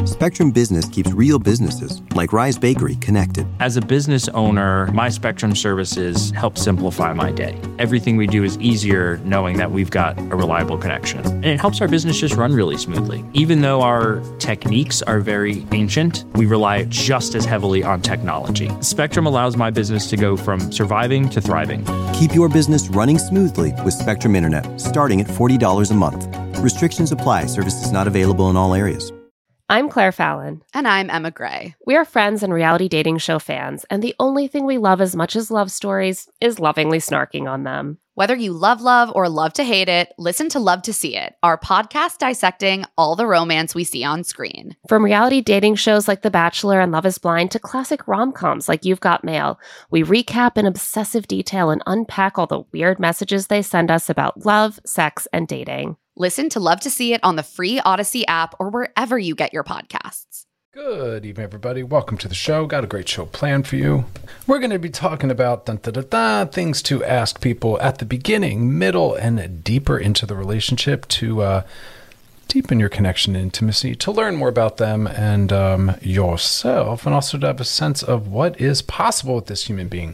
Spectrum Business keeps real businesses, like Rise Bakery, connected. As a business owner, my Spectrum services help simplify my day. Everything we do is easier knowing that we've got a reliable connection. And it helps our business just run really smoothly. Even though our techniques are very ancient, we rely just as heavily on technology. Spectrum allows my business to go from surviving to thriving. Keep your business running smoothly with Spectrum Internet, starting at $40 a month. Restrictions apply. Services not available in all areas. I'm Claire Fallon. And I'm Emma Gray. We are friends and reality dating show fans, and the only thing we love as much as love stories is lovingly snarking on them. Whether you love or love to hate it, listen to Love to See It, our podcast dissecting all the romance we see on screen. From reality dating shows like The Bachelor and Love is Blind to classic rom-coms like You've Got Mail, we recap in obsessive detail and unpack all the weird messages they send us about love, sex, and dating. Listen to Love to See It on the free Odyssey app or wherever you get your podcasts. Good evening, everybody. Welcome to the show. Got a great show planned for you. We're going to be talking about things to ask people at the beginning, middle, and deeper into the relationship to deepen your connection and intimacy, to learn more about them and yourself, and also to have a sense of what is possible with this human being.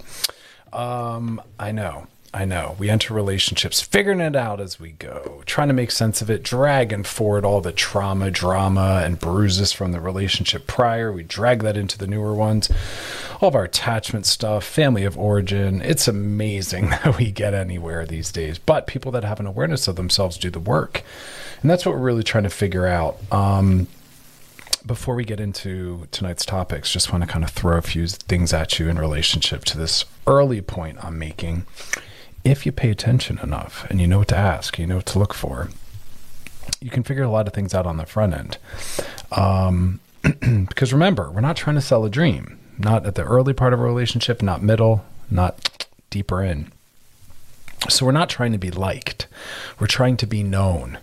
I know. We enter relationships, figuring it out as we go, trying to make sense of it, dragging forward all the trauma, drama, and bruises from the relationship prior. We drag that into the newer ones. All of our attachment stuff, family of origin. It's amazing that we get anywhere these days. But people that have an awareness of themselves do the work. And that's what we're really trying to figure out. Before we get into tonight's topics, just want to kind of throw a few things at you in relationship to this early point I'm making. If you pay attention enough and you know what to ask, you know what to look for, you can figure a lot of things out on the front end. Because remember, we're not trying to sell a dream, not at the early part of a relationship, not middle, not deeper in. So we're not trying to be liked. We're trying to be known.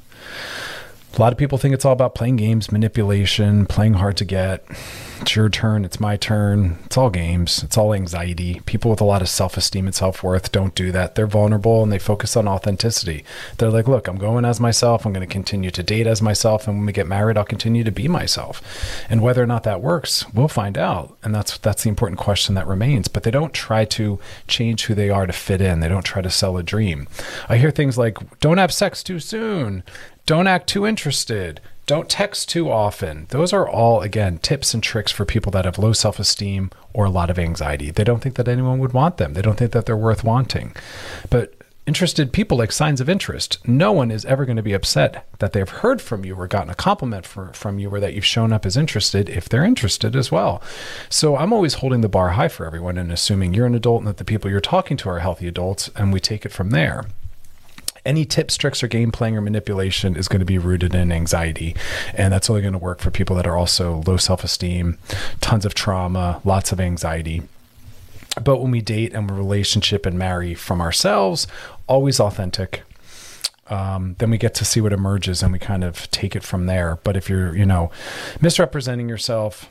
A lot of people think it's all about playing games, manipulation, playing hard to get. It's your turn. It's my turn. It's all games. It's all anxiety. People with a lot of self-esteem and self-worth don't do that. They're vulnerable and they focus on authenticity. They're like, look, I'm going as myself. I'm going to continue to date as myself. And when we get married, I'll continue to be myself. And whether or not that works, we'll find out. And that's the important question that remains. But they don't try to change who they are to fit in. They don't try to sell a dream. I hear things like, don't have sex too soon. Don't act too interested. Don't text too often. Those are all, again, tips and tricks for people that have low self-esteem or a lot of anxiety. They don't think that anyone would want them. They don't think that they're worth wanting. But interested people like signs of interest. No one is ever going to be upset that they've heard from you or gotten a compliment from you or that you've shown up as interested if they're interested as well. So I'm always holding the bar high for everyone and assuming you're an adult and that the people you're talking to are healthy adults, and we take it from there. Any tips, tricks, or game playing or manipulation is going to be rooted in anxiety. And that's only going to work for people that are also low self-esteem, tons of trauma, lots of anxiety. But when we date and relationship and marry from ourselves, always authentic. Then we get to see what emerges and we kind of take it from there. But if you're, misrepresenting yourself,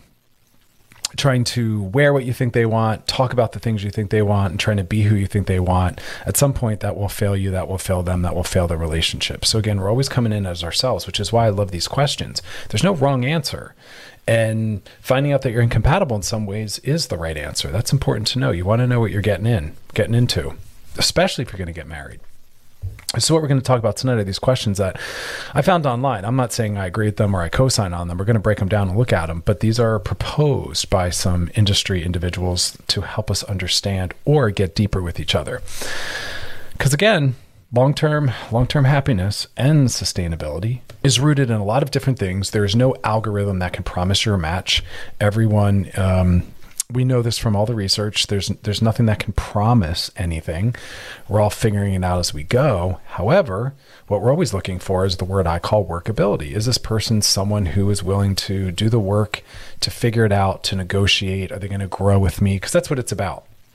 trying to wear what you think they want, talk about the things you think they want, and trying to be who you think they want, at some point that will fail you, that will fail them, that will fail the relationship. So again, we're always coming in as ourselves, which is why I love these questions. There's no wrong answer. And finding out that you're incompatible in some ways is the right answer. That's important to know. You want to know what you're getting into, especially if you're going to get married. So what we're going to talk about tonight are these questions that I found online. I'm not saying I agree with them or I co-sign on them. We're going to break them down and look at them, but these are proposed by some industry individuals to help us understand or get deeper with each other. Because again, long-term happiness and sustainability is rooted in a lot of different things. There is no algorithm that can promise you a match. Everyone, we know this from all the research. There's nothing that can promise anything. We're all figuring it out as we go. However, what we're always looking for is the word I call workability. Is this person someone who is willing to do the work, to figure it out, to negotiate? Are they going to grow with me? Because that's what it's about.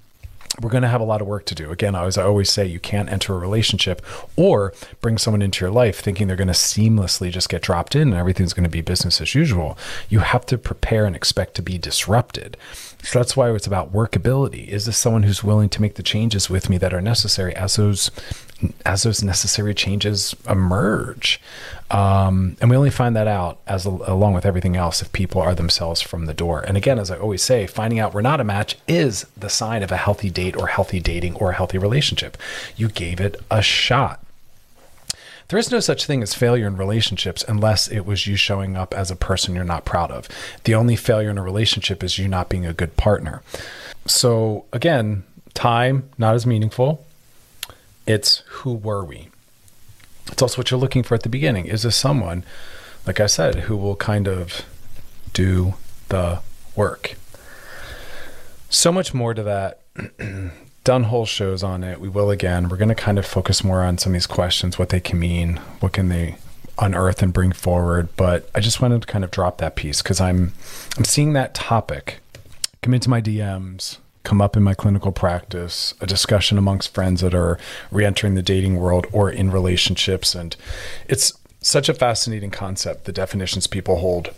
we're going to have a lot of work to do. Again, as I always say, you can't enter a relationship or bring someone into your life thinking they're going to seamlessly just get dropped in and everything's going to be business as usual. You have to prepare and expect to be disrupted. So that's why it's about workability. Is this someone who's willing to make the changes with me that are necessary as those necessary changes emerge? And we only find that out along with everything else if people are themselves from the door. And again, as I always say, finding out we're not a match is the sign of a healthy date or healthy dating or a healthy relationship. You gave it a shot. There is no such thing as failure in relationships unless it was you showing up as a person you're not proud of. The only failure in a relationship is you not being a good partner. So again, time, not as meaningful. It's who were we? It's also what you're looking for at the beginning. Is this someone, like I said, who will kind of do the work? So much more to that. Done whole shows on it. We will again. We're going to kind of focus more on some of these questions, what they can mean, what can they unearth and bring forward. But I just wanted to kind of drop that piece because I'm seeing that topic come into my DMs, come up in my clinical practice, a discussion amongst friends that are re-entering the dating world or in relationships. And it's such a fascinating concept, the definitions people hold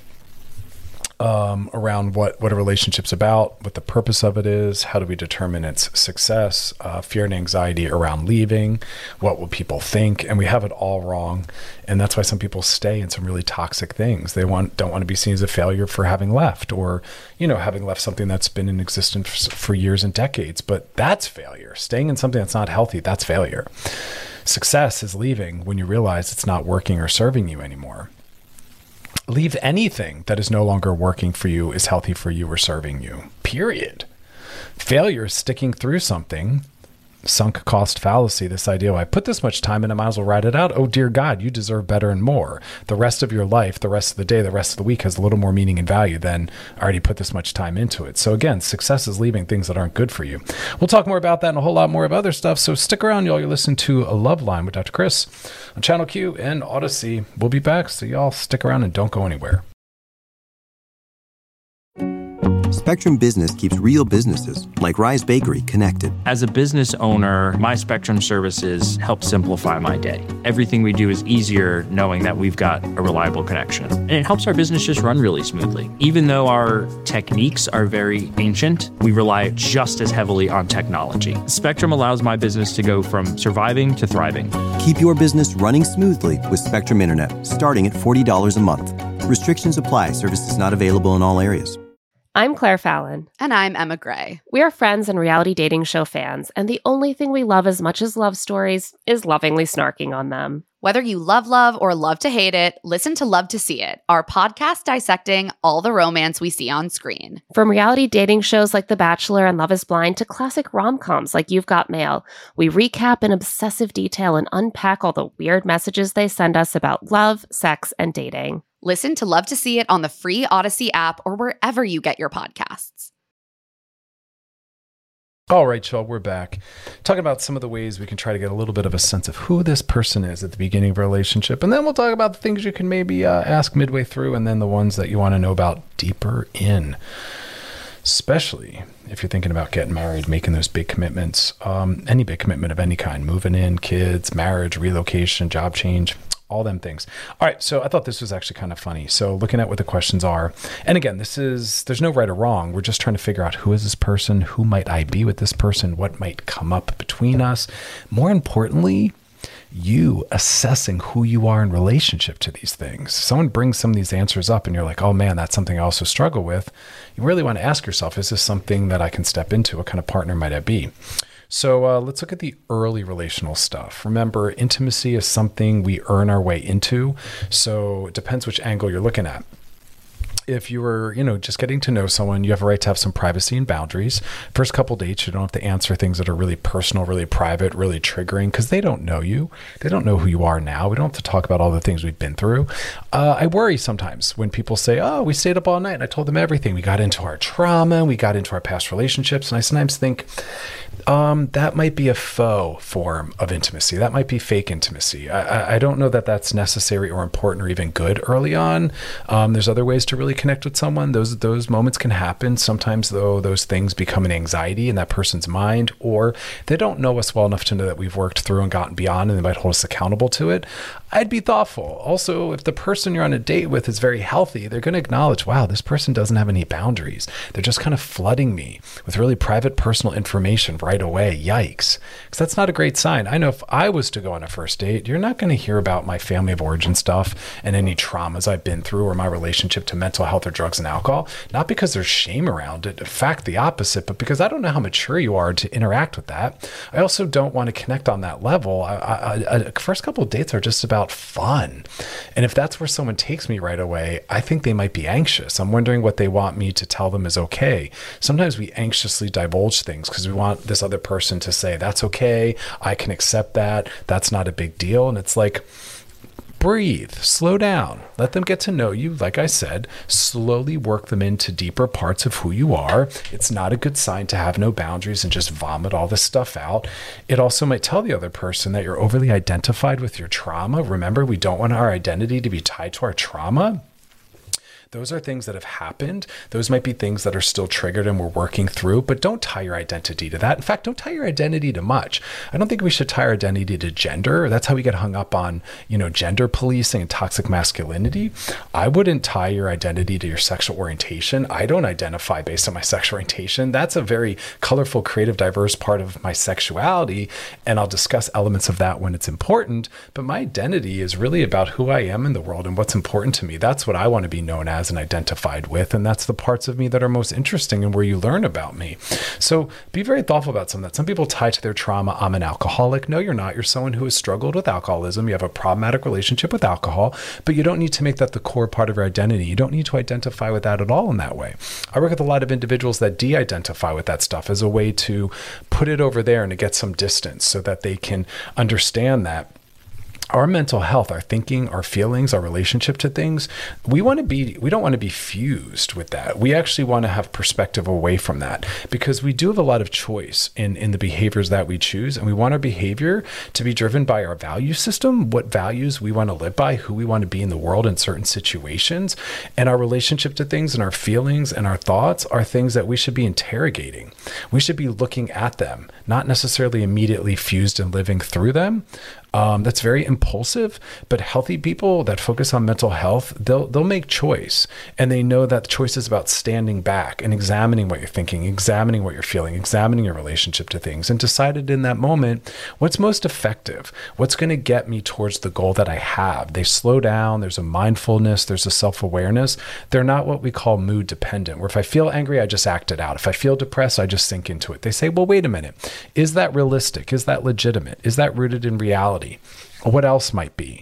around what a relationship's about, what the purpose of it is, how do we determine its success, fear and anxiety around leaving, what will people think, and we have it all wrong. And that's why some people stay in some really toxic things. They don't want to be seen as a failure for having left, or having left something that's been in existence for years and decades. But that's failure. Staying in something that's not healthy, that's failure. Success is leaving when you realize it's not working or serving you anymore. Leave anything that is no longer working for you, is healthy for you, or serving you, period. Failure is sticking through something. Sunk cost fallacy, this idea, I put this much time in, I might as well ride it out. Oh, dear God, you deserve better and more. The rest of your life, the rest of the day, the rest of the week has a little more meaning and value than I already put this much time into it. So again, success is leaving things that aren't good for you. We'll talk more about that and a whole lot more of other stuff. So stick around, y'all. You're listening to A Love Line with Dr. Chris on Channel Q and Odyssey. We'll be back, so y'all stick around and don't go anywhere. Spectrum Business keeps real businesses, like Rise Bakery, connected. As a business owner, my Spectrum services help simplify my day. Everything we do is easier knowing that we've got a reliable connection. And it helps our business just run really smoothly. Even though our techniques are very ancient, we rely just as heavily on technology. Spectrum allows my business to go from surviving to thriving. Keep your business running smoothly with Spectrum Internet, starting at $40 a month. Restrictions apply. Services not available in all areas. I'm Claire Fallon. And I'm Emma Gray. We are friends and reality dating show fans, and the only thing we love as much as love stories is lovingly snarking on them. Whether you love or love to hate it, listen to Love to See It, our podcast dissecting all the romance we see on screen. From reality dating shows like The Bachelor and Love is Blind to classic rom-coms like You've Got Mail, we recap in obsessive detail and unpack all the weird messages they send us about love, sex, and dating. Listen to Love to See It on the free Odyssey app or wherever you get your podcasts. All right, y'all, we're back. Talking about some of the ways we can try to get a little bit of a sense of who this person is at the beginning of a relationship. And then we'll talk about the things you can maybe ask midway through, and then the ones that you want to know about deeper in. Especially if you're thinking about getting married, making those big commitments, any big commitment of any kind, moving in, kids, marriage, relocation, job change, all them things. All right, so I thought this was actually kind of funny. So looking at what the questions are, and again, there's no right or wrong. We're just trying to figure out who is this person, who might I be with this person, what might come up between us. More importantly, you assessing who you are in relationship to these things. Someone brings some of these answers up and you're like, oh man, that's something I also struggle with. You really want to ask yourself, is this something that I can step into? What kind of partner might I be? So let's look at the early relational stuff. Remember, intimacy is something we earn our way into. So it depends which angle you're looking at. If you were, just getting to know someone, you have a right to have some privacy and boundaries. First couple dates, you don't have to answer things that are really personal, really private, really triggering, because they don't know you. They don't know who you are now. We don't have to talk about all the things we've been through. I worry sometimes when people say, oh, we stayed up all night and I told them everything. We got into our trauma, we got into our past relationships. And I sometimes think, that might be a faux form of intimacy. That might be fake intimacy. I don't know that that's necessary or important or even good early on. There's other ways to really connect with someone, those moments can happen. Sometimes, though, those things become an anxiety in that person's mind, or they don't know us well enough to know that we've worked through and gotten beyond, and they might hold us accountable to it. I'd be thoughtful. Also, if the person you're on a date with is very healthy, they're going to acknowledge, wow, this person doesn't have any boundaries. They're just kind of flooding me with really private personal information right away. Yikes. Because that's not a great sign. I know if I was to go on a first date, you're not going to hear about my family of origin stuff and any traumas I've been through or my relationship to mental health or drugs and alcohol. Not because there's shame around it. In fact, the opposite, but because I don't know how mature you are to interact with that. I also don't want to connect on that level. First couple of dates are just about fun. And if that's where someone takes me right away, I think they might be anxious. I'm wondering what they want me to tell them is okay. Sometimes we anxiously divulge things because we want this other person to say, that's okay, I can accept that, that's not a big deal. And it's like, breathe, slow down, let them get to know you. Like I said, slowly work them into deeper parts of who you are. It's not a good sign to have no boundaries and just vomit all this stuff out. It also might tell the other person that you're overly identified with your trauma. Remember, we don't want our identity to be tied to our trauma. Those are things that have happened. Those might be things that are still triggered and we're working through, but don't tie your identity to that. In fact, don't tie your identity to much. I don't think we should tie our identity to gender. That's how we get hung up on, gender policing and toxic masculinity. I wouldn't tie your identity to your sexual orientation. I don't identify based on my sexual orientation. That's a very colorful, creative, diverse part of my sexuality, and I'll discuss elements of that when it's important. But my identity is really about who I am in the world and what's important to me. That's what I want to be known as and identified with, and that's the parts of me that are most interesting and where you learn about me. So be very thoughtful about some of that. Some people tie to their trauma, I'm an alcoholic. No, you're not. You're someone who has struggled with alcoholism. You have a problematic relationship with alcohol, but you don't need to make that the core part of your identity. You don't need to identify with that at all in that way. I work with a lot of individuals that de-identify with that stuff as a way to put it over there and to get some distance so that they can understand that our mental health, our thinking, our feelings, our relationship to things, we don't want to be fused with that. We actually want to have perspective away from that, because we do have a lot of choice in the behaviors that we choose. And we want our behavior to be driven by our value system, what values we want to live by, who we want to be in the world in certain situations. And our relationship to things and our feelings and our thoughts are things that we should be interrogating. We should be looking at them, not necessarily immediately fused and living through them. That's very impulsive, but healthy people that focus on mental health, they'll make choice, and they know that choice is about standing back and examining what you're thinking, examining what you're feeling, examining your relationship to things, and decided in that moment what's most effective, what's going to get me towards the goal that I have. They slow down. There's a mindfulness. There's a self-awareness. They're not what we call mood dependent, where if I feel angry, I just act it out. If I feel depressed, I just sink into it. They say, well, wait a minute. Is that realistic? Is that legitimate? Is that rooted in reality? What else might be?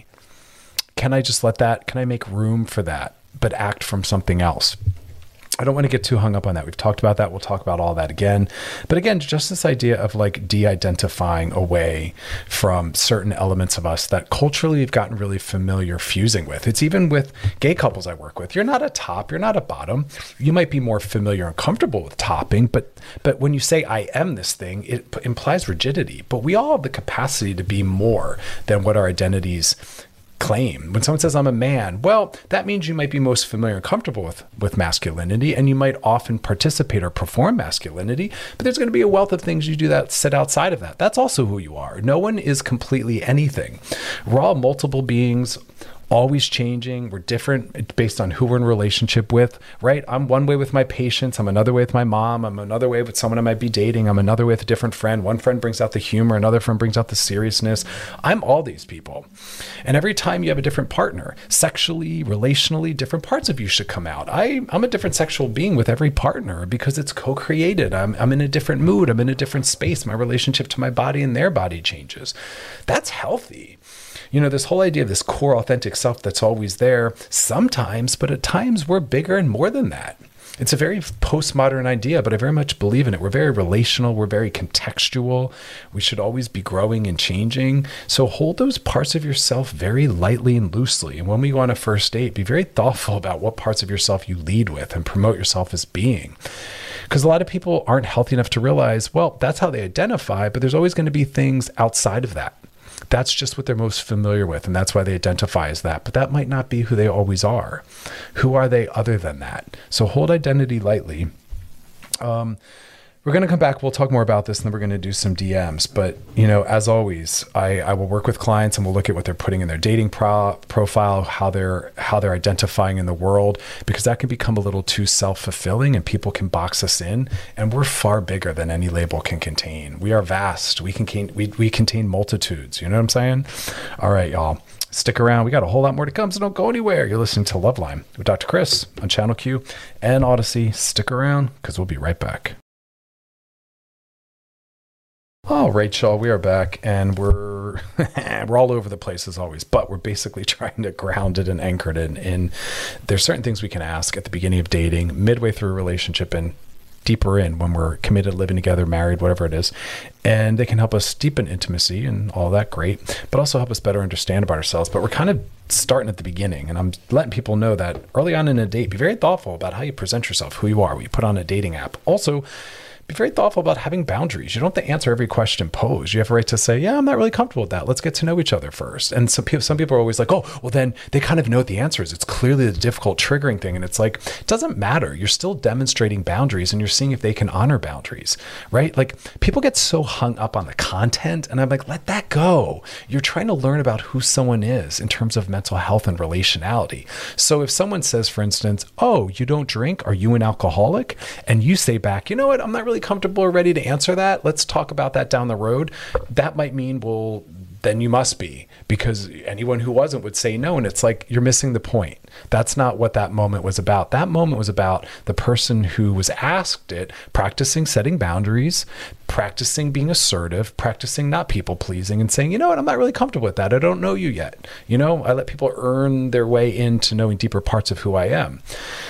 Can I just let that? Can I make room for that, but act from something else? I don't want to get too hung up on that. We've talked about that. We'll talk about all that again. But again, just this idea of like de-identifying away from certain elements of us that culturally we've gotten really familiar fusing with. It's even with gay couples I work with. You're not a top, you're not a bottom. You might be more familiar and comfortable with topping, but when you say I am this thing, it implies rigidity. But we all have the capacity to be more than what our identities claim. When someone says I'm a man, well, that means you might be most familiar and comfortable with masculinity, and you might often participate or perform masculinity, but there's going to be a wealth of things you do that sit outside of that. That's also who you are. No one is completely anything. We're all multiple beings, always changing. We're different based on who we're in relationship with, right? I'm one way with my patients. I'm another way with my mom. I'm another way with someone I might be dating. I'm another way with a different friend. One friend brings out the humor. Another friend brings out the seriousness. I'm all these people. And every time you have a different partner, sexually, relationally, different parts of you should come out. I'm a different sexual being with every partner because it's co-created. I'm in a different mood. I'm in a different space. My relationship to my body and their body changes. That's healthy. This whole idea of this core authentic self that's always there sometimes, but at times we're bigger and more than that. It's a very postmodern idea, but I very much believe in it. We're very relational. We're very contextual. We should always be growing and changing. So hold those parts of yourself very lightly and loosely. And when we go on a first date, be very thoughtful about what parts of yourself you lead with and promote yourself as being. Because a lot of people aren't healthy enough to realize, well, that's how they identify, but there's always going to be things outside of that. That's just what they're most familiar with, and that's why they identify as that. But that might not be who they always are. Who are they other than that? So hold identity lightly. We're going to come back. We'll talk more about this, and then we're going to do some DMs. But, as always, I will work with clients, and we'll look at what they're putting in their dating profile, how they're identifying in the world, because that can become a little too self-fulfilling, and people can box us in. And we're far bigger than any label can contain. We are vast. We contain multitudes. You know what I'm saying? All right, y'all. Stick around. We got a whole lot more to come, so don't go anywhere. You're listening to Loveline with Dr. Chris on Channel Q and Odyssey. Stick around, because we'll be right back. All right, y'all, we are back, and we're all over the place as always, but we're basically trying to ground it and anchor it in. There's certain things we can ask at the beginning of dating, midway through a relationship, and deeper in when we're committed, living together, married, whatever it is. And they can help us deepen intimacy and all that great, but also help us better understand about ourselves. But we're kind of starting at the beginning, and I'm letting people know that early on in a date, be very thoughtful about how you present yourself, who you are, what you put on a dating app. Also, be very thoughtful about having boundaries. You don't have to answer every question posed. You have a right to say, yeah, I'm not really comfortable with that. Let's get to know each other first. And some people are always like, oh, well, then they kind of know what the answer is. It's clearly the difficult triggering thing. And it's like, it doesn't matter. You're still demonstrating boundaries, and you're seeing if they can honor boundaries, right? Like, people get so hung up on the content, and I'm like, let that go. You're trying to learn about who someone is in terms of mental health and relationality. So if someone says, for instance, oh, you don't drink? Are you an alcoholic? And you say back, you know what? I'm not really comfortable or ready to answer that. Let's talk about that down the road. That might mean, well, then you must be, because anyone who wasn't would say no. And it's like, you're missing the point. That's not what that moment was about. That moment was about the person who was asked it, practicing setting boundaries, practicing being assertive, practicing not people pleasing, and saying, you know what, I'm not really comfortable with that. I don't know you yet. I let people earn their way into knowing deeper parts of who I am.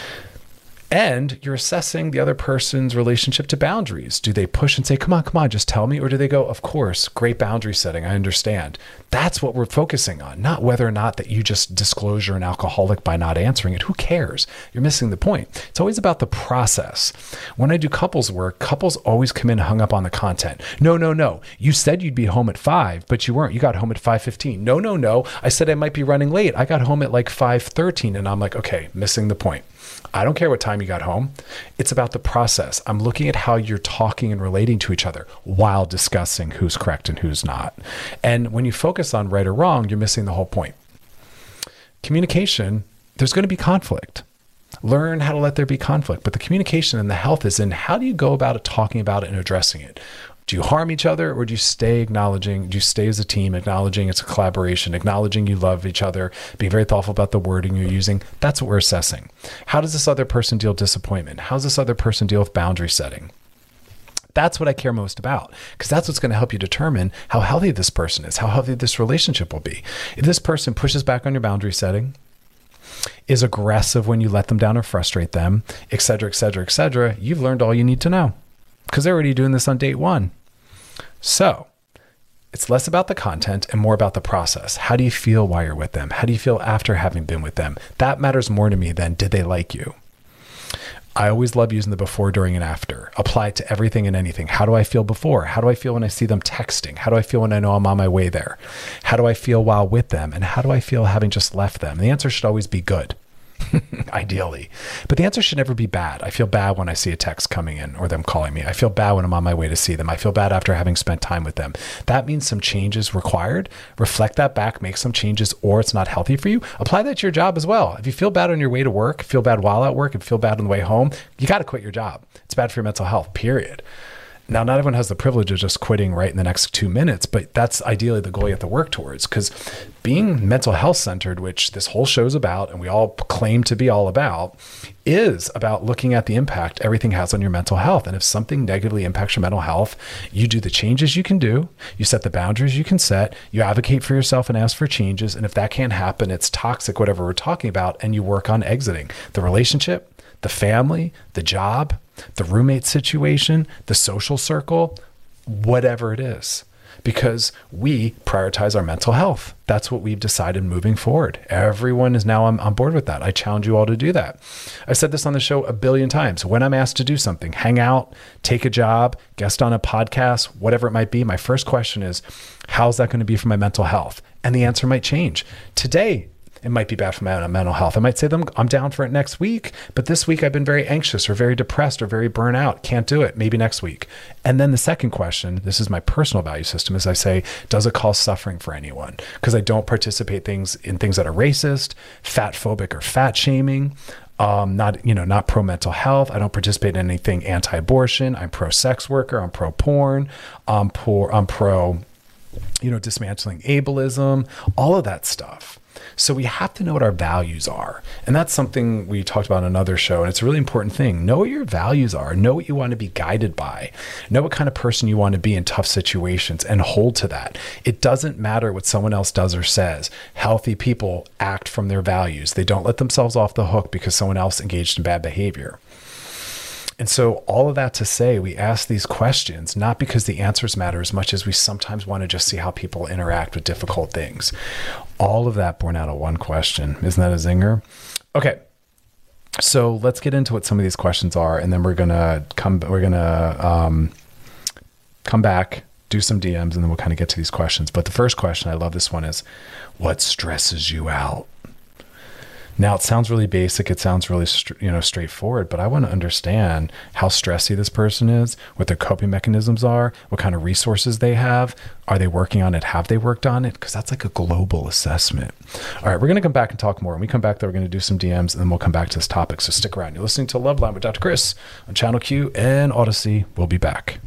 And you're assessing the other person's relationship to boundaries. Do they push and say, come on, just tell me? Or do they go, of course, great boundary setting, I understand. That's what we're focusing on, not whether or not that you just disclose you're an alcoholic by not answering it. Who cares? You're missing the point. It's always about the process. When I do couples work, couples always come in hung up on the content. No. You said you'd be home at 5, but you weren't. You got home at 5:15. No. I said I might be running late. I got home at like 5:13. And I'm like, okay, missing the point. I don't care what time you got home. It's about the process. I'm looking at how you're talking and relating to each other while discussing who's correct and who's not. And when you focus on right or wrong, you're missing the whole point. Communication, there's going to be conflict. Learn how to let there be conflict. But the communication and the health is in how do you go about it, talking about it, and addressing it. Do you harm each other, or do you stay as a team, acknowledging it's a collaboration, acknowledging you love each other, being very thoughtful about the wording you're using? That's what we're assessing. How does this other person deal with disappointment? How does this other person deal with boundary setting? That's what I care most about, because that's what's going to help you determine how healthy this person is, how healthy this relationship will be. If this person pushes back on your boundary setting, is aggressive when you let them down or frustrate them, et cetera, you've learned all you need to know, because they're already doing this on date 1. So it's less about the content and more about the process. How do you feel while you're with them? How do you feel after having been with them? That matters more to me than did they like you? I always love using the before, during, and after. Apply it to everything and anything. How do I feel before? How do I feel when I see them texting? How do I feel when I know I'm on my way there? How do I feel while with them? And how do I feel having just left them? And the answer should always be good. Ideally. But the answer should never be bad. I feel bad when I see a text coming in or them calling me. I feel bad when I'm on my way to see them. I feel bad after having spent time with them. That means some changes required. Reflect that back, make some changes, or it's not healthy for you. Apply that to your job as well. If you feel bad on your way to work, feel bad while at work, and feel bad on the way home, you got to quit your job. It's bad for your mental health, period. Now, not everyone has the privilege of just quitting right in the next 2 minutes, but that's ideally the goal you have to work towards, because being mental health centered, which this whole show's about, and we all claim to be all about, is about looking at the impact everything has on your mental health. And if something negatively impacts your mental health, you do the changes you can do, you set the boundaries you can set, you advocate for yourself and ask for changes. And if that can't happen, it's toxic, whatever we're talking about, and you work on exiting the relationship, the family, the job, the roommate situation, the social circle, whatever it is. because we prioritize our mental health. That's what we've decided moving forward. Everyone is now on board with that. I challenge you all to do that. I've said this on the show a billion times. When I'm asked to do something, hang out, take a job, guest on a podcast, whatever it might be, my first question is, how's that going to be for my mental health? And the answer might change. Today, it might be bad for my mental health. I might say I'm down for it next week, but this week I've been very anxious or very depressed or very burnt out. Can't do it. Maybe next week. And then the second question, this is my personal value system, is I say, does it cause suffering for anyone? Because I don't participate in things that are racist, fat phobic or fat shaming. Not pro mental health. I don't participate in anything anti-abortion. I'm pro sex worker. I'm pro porn. I'm pro dismantling ableism, all of that stuff. So we have to know what our values are. And that's something we talked about in another show. And it's a really important thing. Know what your values are. Know what you want to be guided by. Know what kind of person you want to be in tough situations and hold to that. It doesn't matter what someone else does or says. Healthy people act from their values. They don't let themselves off the hook because someone else engaged in bad behavior. And so all of that to say, we ask these questions, not because the answers matter as much as we sometimes want to just see how people interact with difficult things. All of that born out of one question. Isn't that a zinger? Okay. So let's get into what some of these questions are, and then we're going to come back, do some DMs, and then we'll kind of get to these questions. But the first question, I love this one, is what stresses you out? Now, it sounds really basic. It sounds really, straightforward, but I want to understand how stressy this person is, what their coping mechanisms are, what kind of resources they have. Are they working on it? Have they worked on it? Because that's like a global assessment. All right, we're going to come back and talk more. When we come back, though, we're going to do some DMs, and then we'll come back to this topic. So stick around. You're listening to Loveline with Dr. Chris on Channel Q and Odyssey. We'll be back.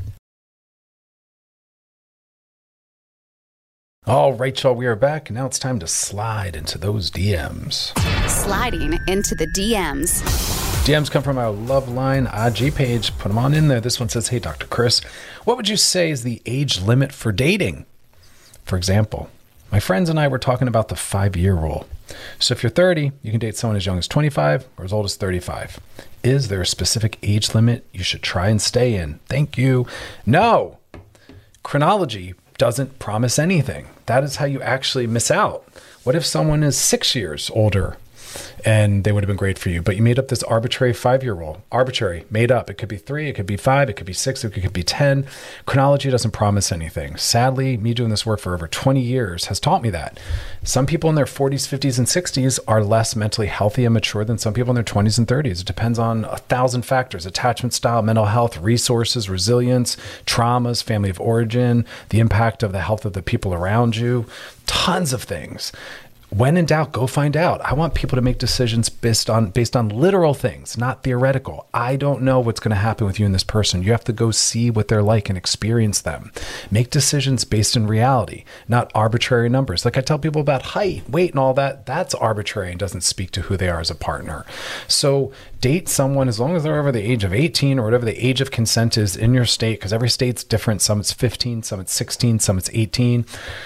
All right, y'all, we are back. Now it's time to slide into those DMs. Sliding into the DMs. DMs come from our Loveline IG page. Put them on in there. This one says, hey, Dr. Chris, what would you say is the age limit for dating? For example, my friends and I were talking about the 5-year rule. So if you're 30, you can date someone as young as 25 or as old as 35. Is there a specific age limit you should try and stay in? Thank you. No. Chronology doesn't promise anything. That is how you actually miss out. What if someone is 6 years older and they would have been great for you, but you made up this arbitrary 5-year rule? Arbitrary, made up. It could be 3, it could be 5, it could be 6, it could be 10. Chronology doesn't promise anything. Sadly, me doing this work for over 20 years has taught me that. Some people in their 40s, 50s, and 60s are less mentally healthy and mature than some people in their 20s and 30s. It depends on 1,000 factors: attachment style, mental health, resources, resilience, traumas, family of origin, the impact of the health of the people around you, tons of things. When in doubt, go find out. I want people to make decisions based on literal things, not theoretical. I don't know what's going to happen with you and this person. You have to go see what they're like and experience them. Make decisions based in reality, not arbitrary numbers. Like I tell people about height, weight, and all that, that's arbitrary and doesn't speak to who they are as a partner. So date someone as long as they're over the age of 18 or whatever the age of consent is in your state, because every state's different. Some it's 15, some it's 16, some it's 18.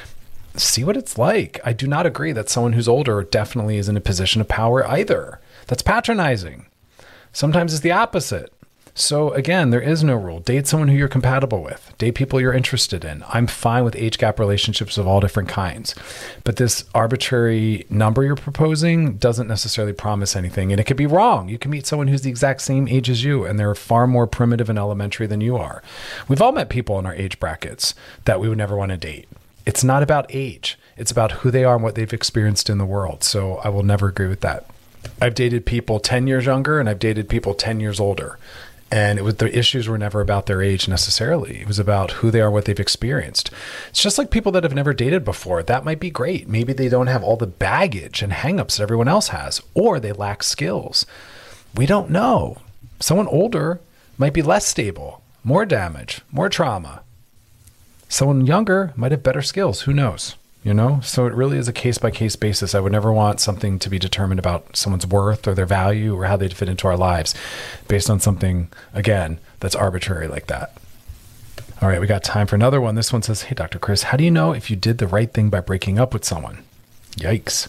See what it's like. I do not agree that someone who's older definitely is in a position of power either. That's patronizing. Sometimes it's the opposite. So again, there is no rule. Date someone who you're compatible with. Date people you're interested in. I'm fine with age gap relationships of all different kinds. But this arbitrary number you're proposing doesn't necessarily promise anything. And it could be wrong. You can meet someone who's the exact same age as you, and they're far more primitive and elementary than you are. We've all met people in our age brackets that we would never want to date. It's not about age. It's about who they are and what they've experienced in the world. So I will never agree with that. I've dated people 10 years younger and I've dated people 10 years older. And the issues were never about their age necessarily. It was about who they are, what they've experienced. It's just like people that have never dated before. That might be great. Maybe they don't have all the baggage and hangups that everyone else has, or they lack skills. We don't know. Someone older might be less stable, more damage, more trauma. Someone younger might have better skills. Who knows? So it really is a case-by-case basis. I would never want something to be determined about someone's worth or their value or how they fit into our lives based on something, again, that's arbitrary like that. All right, we got time for another one. This one says, hey, Dr. Chris, how do you know if you did the right thing by breaking up with someone? Yikes.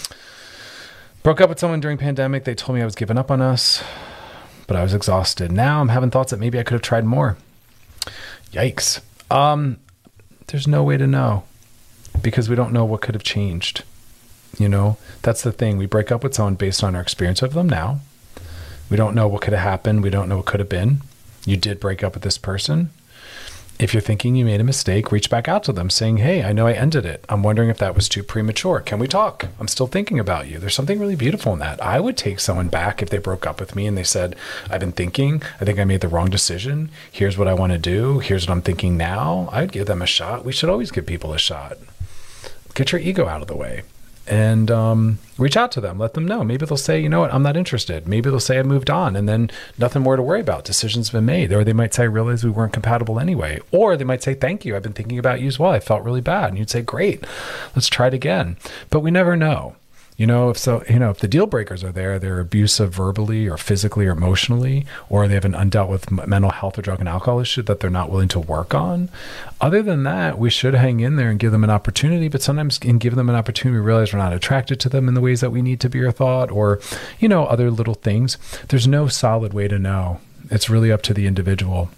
Broke up with someone during pandemic. They told me I was giving up on us, but I was exhausted. Now I'm having thoughts that maybe I could have tried more. Yikes. There's no way to know because we don't know what could have changed. You know, that's the thing. We break up with someone based on our experience of them now. We don't know what could have happened. We don't know what could have been. You did break up with this person. If you're thinking you made a mistake, reach back out to them saying, hey, I know I ended it. I'm wondering if that was too premature. Can we talk? I'm still thinking about you. There's something really beautiful in that. I would take someone back if they broke up with me and they said, I've been thinking, I think I made the wrong decision. Here's what I want to do. Here's what I'm thinking now. I'd give them a shot. We should always give people a shot. Get your ego out of the way. And reach out to them, let them know. Maybe they'll say, you know what, I'm not interested. Maybe they'll say I moved on and then nothing more to worry about. Decision's been made. Or they might say, I realized we weren't compatible anyway. Or they might say, thank you. I've been thinking about you as well. I felt really bad. And you'd say, great, let's try it again. But we never know. You know, if the deal breakers are there, they're abusive verbally or physically or emotionally, or they have an undealt with mental health or drug and alcohol issue that they're not willing to work on. Other than that, we should hang in there and give them an opportunity. But sometimes in giving them an opportunity, we realize we're not attracted to them in the ways that we need to be or thought, or, you know, other little things. There's no solid way to know. It's really up to the individual.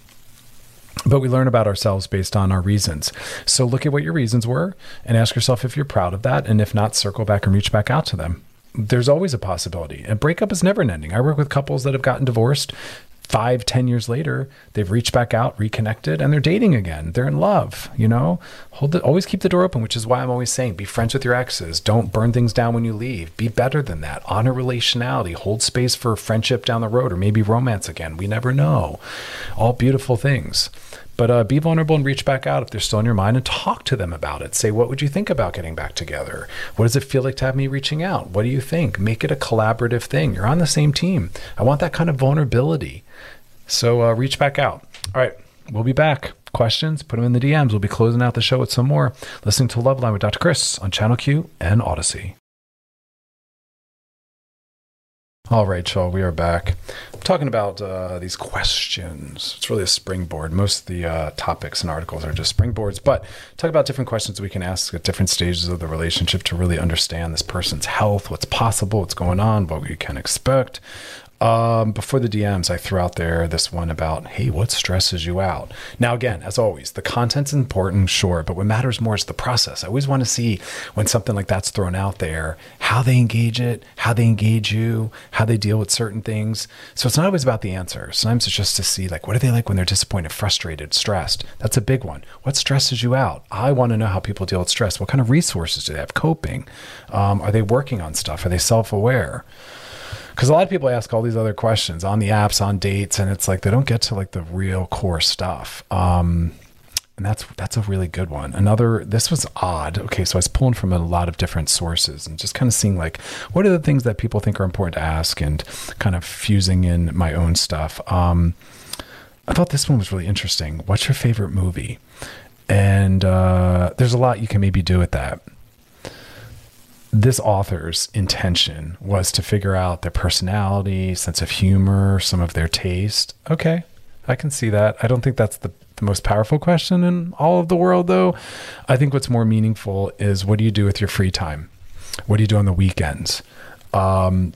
But we learn about ourselves based on our reasons. So look at what your reasons were and ask yourself if you're proud of that. And if not, circle back and reach back out to them. There's always a possibility. And breakup is never ending. I work with couples that have gotten divorced 5-10 years later. They've reached back out, reconnected, and they're dating again. They're in love, you know. Always keep the door open, which is why I'm always saying be friends with your exes. Don't burn things down when you leave. Be better than that. Honor relationality. Hold space for friendship down the road or maybe romance again. We never know. All beautiful things. But be vulnerable and reach back out if they're still in your mind and talk to them about it. Say, what would you think about getting back together? What does it feel like to have me reaching out? What do you think? Make it a collaborative thing. You're on the same team. I want that kind of vulnerability. So reach back out. All right, we'll be back. Questions, put them in the DMs. We'll be closing out the show with some more. Listening to Loveline with Dr. Chris on Channel Q and Odyssey. All right, y'all, we are back. I'm talking about these questions. It's really a springboard. Most of the topics and articles are just springboards, but talk about different questions we can ask at different stages of the relationship to really understand this person's health, what's possible, what's going on, what we can expect. Before the DMs, I threw out there this one about, hey, what stresses you out? Now, again, as always, the content's important, sure, but what matters more is the process. I always want to see when something like that's thrown out there, how they engage it, how they engage you, how they deal with certain things. So it's not always about the answer. Sometimes it's just to see, like, what are they like when they're disappointed, frustrated, stressed? That's a big one. What stresses you out? I want to know how people deal with stress. What kind of resources do they have? Coping? Are they working on stuff? Are they self-aware? Because a lot of people ask all these other questions on the apps, on dates, and it's like they don't get to like the real core stuff. And that's a really good one. This was odd. Okay, so I was pulling from a lot of different sources and just kind of seeing like, what are the things that people think are important to ask and kind of fusing in my own stuff. I thought this one was really interesting. What's your favorite movie? And there's a lot you can maybe do with that. This author's intention was to figure out their personality, sense of humor, some of their taste. Okay, I can see that. I don't think that's the most powerful question in all of the world, though. I think what's more meaningful is, what do you do with your free time? What do you do on the weekends? And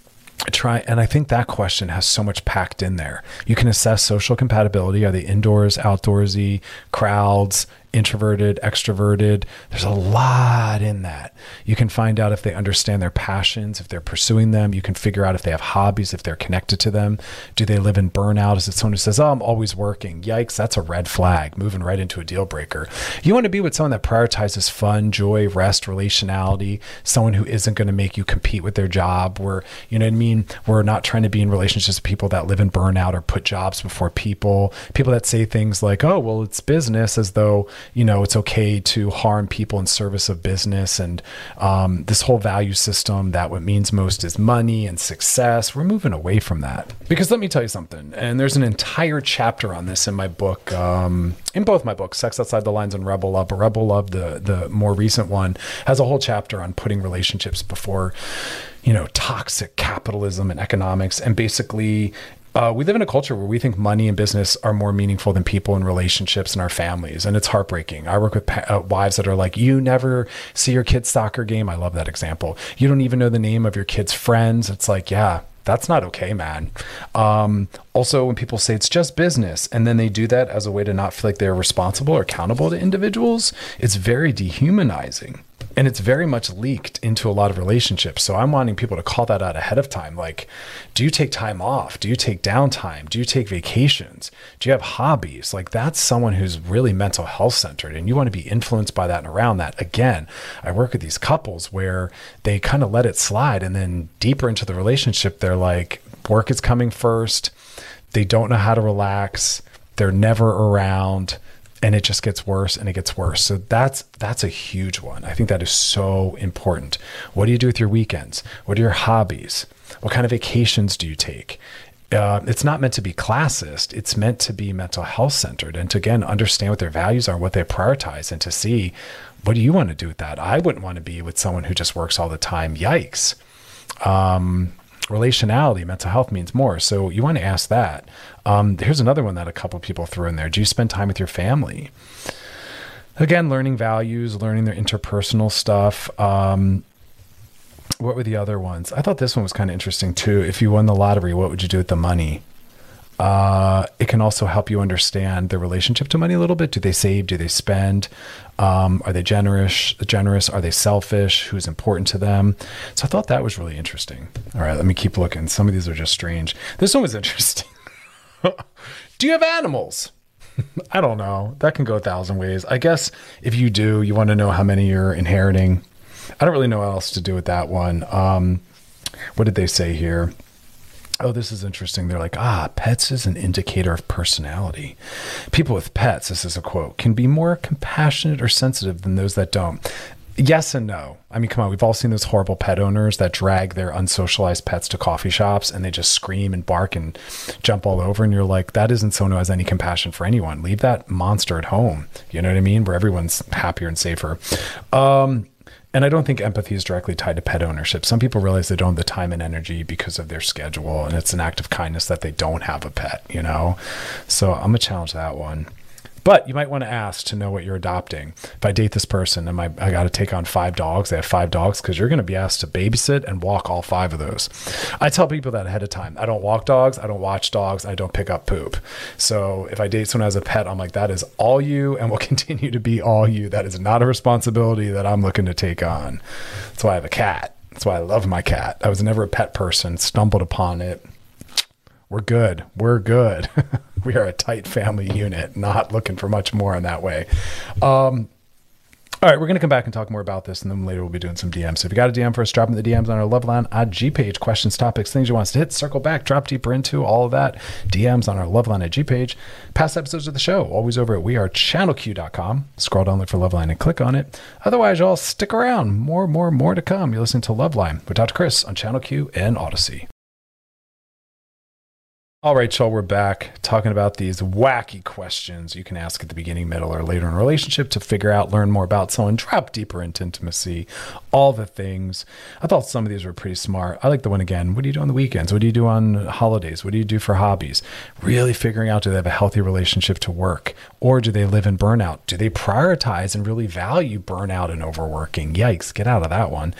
I think that question has so much packed in there. You can assess social compatibility. Are they indoors, outdoorsy, crowds, introverted, extroverted? There's a lot in that. You can find out if they understand their passions, if they're pursuing them. You can figure out if they have hobbies, if they're connected to them. Do they live in burnout? Is it someone who says, oh, I'm always working? Yikes, that's a red flag, moving right into a deal breaker. You want to be with someone that prioritizes fun, joy, rest, relationality, someone who isn't going to make you compete with their job. You know what I mean? We're not trying to be in relationships with people that live in burnout or put jobs before people that say things like, oh, well, it's business, as though, you know, it's okay to harm people in service of business. And this whole value system that what means most is money and success. We're moving away from that. Because let me tell you something, and there's an entire chapter on this in my book, in both my books, Sex Outside the Lines and Rebel Love. But Rebel Love, the more recent one, has a whole chapter on putting relationships before, you know, toxic capitalism and economics. And basically, we live in a culture where we think money and business are more meaningful than people and relationships and our families. And it's heartbreaking. I work with wives that are like, you never see your kid's soccer game. I love that example. You don't even know the name of your kid's friends. It's like, yeah, That's not okay, man. Also, when people say it's just business and then they do that as a way to not feel like they're responsible or accountable to individuals, it's very dehumanizing. And it's very much leaked into a lot of relationships. So I'm wanting people to call that out ahead of time. Like, do you take time off? Do you take downtime? Do you take vacations? Do you have hobbies? Like, that's someone who's really mental health centered, and you want to be influenced by that and around that. Again, I work with these couples where they kind of let it slide, and then deeper into the relationship, they're like, work is coming first. They don't know how to relax. They're never around. And it just gets worse and it gets worse. So that's a huge one. I think that is so important. What do you do with your weekends? What are your hobbies? What kind of vacations do you take? It's not meant to be classist. It's meant to be mental health centered, and to, again, understand what their values are, what they prioritize, and to see, what do you want to do with that? I wouldn't want to be with someone who just works all the time. Yikes. Relationality, mental health means more. So you want to ask that. Here's another one that a couple of people threw in there. Do you spend time with your family? Again, learning values, learning their interpersonal stuff. What were the other ones? I thought this one was kind of interesting too. If you won the lottery, what would you do with the money? It can also help you understand their relationship to money a little bit. Do they save? Do they spend? Are they generous? Are they selfish? Who's important to them? So I thought that was really interesting. All right, let me keep looking. Some of these are just strange. This one was interesting. Do you have animals? I don't know. That can go 1,000 ways. I guess if you do, you want to know how many you're inheriting. I don't really know what else to do with that one. What did they say here? Oh, this is interesting. They're like, pets is an indicator of personality. People with pets, this is a quote, can be more compassionate or sensitive than those that don't. Yes and no. I mean, come on, we've all seen those horrible pet owners that drag their unsocialized pets to coffee shops and they just scream and bark and jump all over. And you're like, that isn't someone who has any compassion for anyone. Leave that monster at home. You know what I mean? Where everyone's happier and safer. And I don't think empathy is directly tied to pet ownership. Some people realize they don't have the time and energy because of their schedule, and it's an act of kindness that they don't have a pet, you know? So I'm gonna challenge that one. But you might want to ask to know what you're adopting. If I date this person, I got to take on 5 dogs. They have 5 dogs, because you're going to be asked to babysit and walk all 5 of those. I tell people that ahead of time. I don't walk dogs. I don't watch dogs. I don't pick up poop. So if I date someone as a pet, I'm like, that is all you and will continue to be all you. That is not a responsibility that I'm looking to take on. That's why I have a cat. That's why I love my cat. I was never a pet person, stumbled upon it. We're good. We're good. We are a tight family unit, not looking for much more in that way. All right, we're going to come back and talk more about this, and then later we'll be doing some DMs. So if you got a DM for us, drop in the DMs on our Loveline IG page. Questions, topics, things you want us to hit, circle back, drop deeper into, all of that. DMs on our Loveline IG page. Past episodes of the show, always over at wearechannelq.com. Scroll down, look for Loveline, and click on it. Otherwise, y'all stick around. More to come. You're listening to Loveline with Dr. Chris on Channel Q and Odyssey. All right, y'all, we're back talking about these wacky questions you can ask at the beginning, middle, or later in a relationship to figure out, learn more about someone, drop deeper into intimacy, all the things. I thought some of these were pretty smart. I like the one again. What do you do on the weekends? What do you do on holidays? What do you do for hobbies? Really figuring out, do they have a healthy relationship to work, or do they live in burnout? Do they prioritize and really value burnout and overworking? Yikes, get out of that one.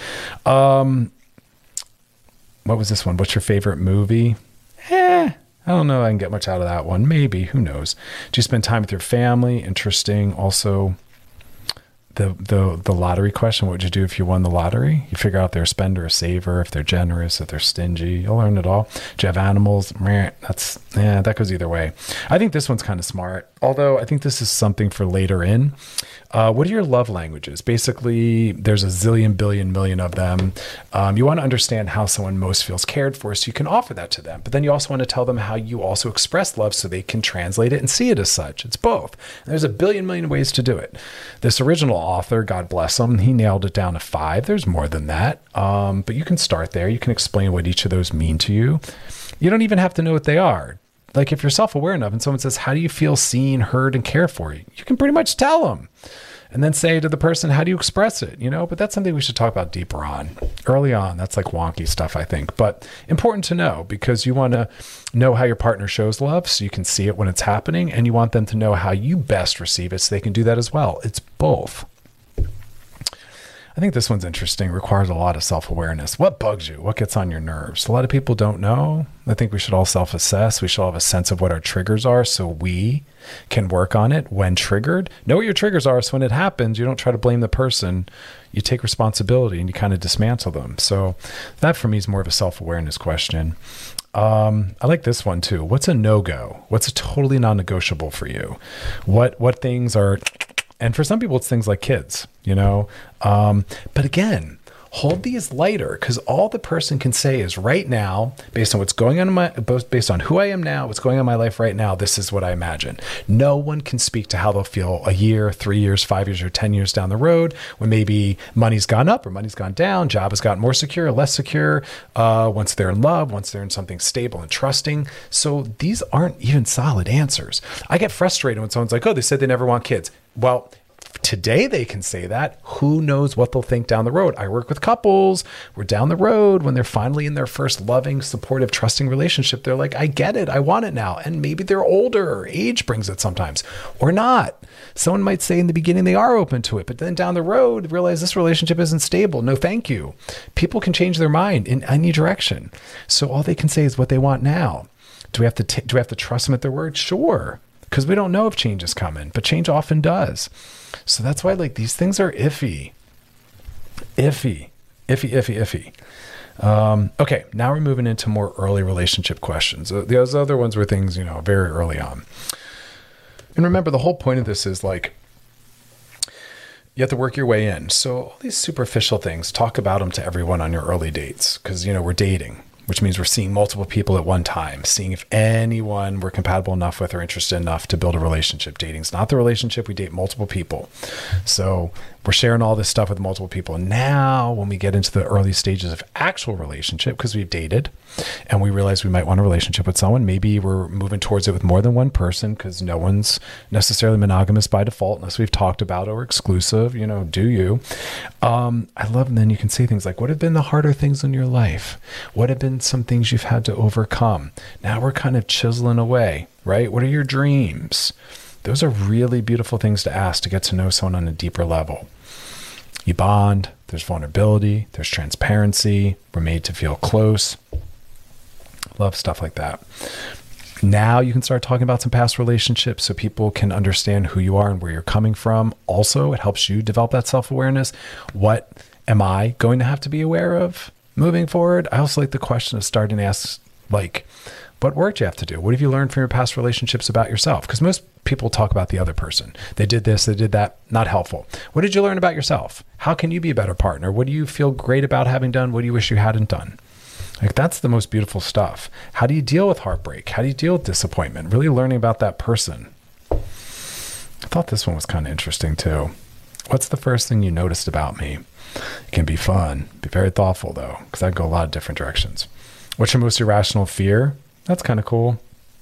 What was this one? What's your favorite movie? I don't know if I can get much out of that one. Maybe, who knows? Do you spend time with your family? Interesting. Also, the lottery question. What would you do if you won the lottery? You figure out if they're a spender, a saver, if they're generous, if they're stingy. You'll learn it all. Do you have animals? That goes either way. I think this one's kind of smart, although I think this is something for later in. What are your love languages? Basically, there's a zillion, billion, million of them. You want to understand how someone most feels cared for, so you can offer that to them. But then you also want to tell them how you also express love so they can translate it and see it as such. It's both. And there's a billion, million ways to do it. This original author, God bless him, he nailed it down to 5. There's more than that. But you can start there. You can explain what each of those mean to you. You don't even have to know what they are. Like if you're self-aware enough and someone says, how do you feel seen, heard, and cared for? You can pretty much tell them. And then say to the person, how do you express it? You know, but that's something we should talk about deeper on. Early on, that's like wonky stuff, I think. But important to know, because you want to know how your partner shows love so you can see it when it's happening. And you want them to know how you best receive it so they can do that as well. It's both. I think this one's interesting. Requires a lot of self-awareness. What bugs you? What gets on your nerves? A lot of people don't know. I think we should all self-assess. We should all have a sense of what our triggers are so we can work on it when triggered. Know what your triggers are so when it happens, you don't try to blame the person. You take responsibility and you kind of dismantle them. So that for me is more of a self-awareness question. I like this one too. What's a no-go? What's a totally non-negotiable for you? What things are... And for some people, it's things like kids, But again, hold these lighter, because all the person can say is right now, based on what's going on based on who I am now, what's going on in my life right now, this is what I imagine. No one can speak to how they'll feel a year, 3 years, 5 years, or 10 years down the road, when maybe money's gone up or money's gone down, job has gotten more secure, less secure, once they're in love, once they're in something stable and trusting. So these aren't even solid answers. I get frustrated when someone's like, oh, they said they never want kids. Well, today they can say that. Who knows what they'll think down the road? I work with couples. We're down the road when they're finally in their first loving, supportive, trusting relationship. They're like, I get it. I want it now. And maybe they're older. Age brings it sometimes, or not. Someone might say in the beginning they are open to it, but then down the road realize this relationship isn't stable. No, thank you. People can change their mind in any direction. So all they can say is what they want now. Do we have to trust them at their word? Sure. Because we don't know if change is coming, but change often does. So that's why these things are iffy. Okay, now we're moving into more early relationship questions. Those other ones were things, very early on. And remember, the whole point of this is you have to work your way in. So all these superficial things, talk about them to everyone on your early dates, because, we're dating, which means we're seeing multiple people at one time, seeing if anyone we're compatible enough with or interested enough to build a relationship. Dating's not the relationship. We date multiple people. So we're sharing all this stuff with multiple people. Now, when we get into the early stages of actual relationship, because we've dated and we realize we might want a relationship with someone, maybe we're moving towards it with more than one person, because no one's necessarily monogamous by default unless we've talked about it or exclusive, do you? I love, and then you can say things like, what have been the harder things in your life? What have been some things you've had to overcome? Now we're kind of chiseling away, right? What are your dreams? Those are really beautiful things to ask to get to know someone on a deeper level. You bond, there's vulnerability, there's transparency, we're made to feel close. Love stuff like that. Now you can start talking about some past relationships so people can understand who you are and where you're coming from. Also, it helps you develop that self-awareness. What am I going to have to be aware of moving forward? I also like the question of starting to ask, what work do you have to do? What have you learned from your past relationships about yourself? Because most people talk about the other person. They did this, they did that. Not helpful. What did you learn about yourself? How can you be a better partner? What do you feel great about having done? What do you wish you hadn't done? That's the most beautiful stuff. How do you deal with heartbreak? How do you deal with disappointment? Really learning about that person. I thought this one was kind of interesting too. What's the first thing you noticed about me? It can be fun. Be very thoughtful though, because I go a lot of different directions. What's your most irrational fear? That's kind of cool.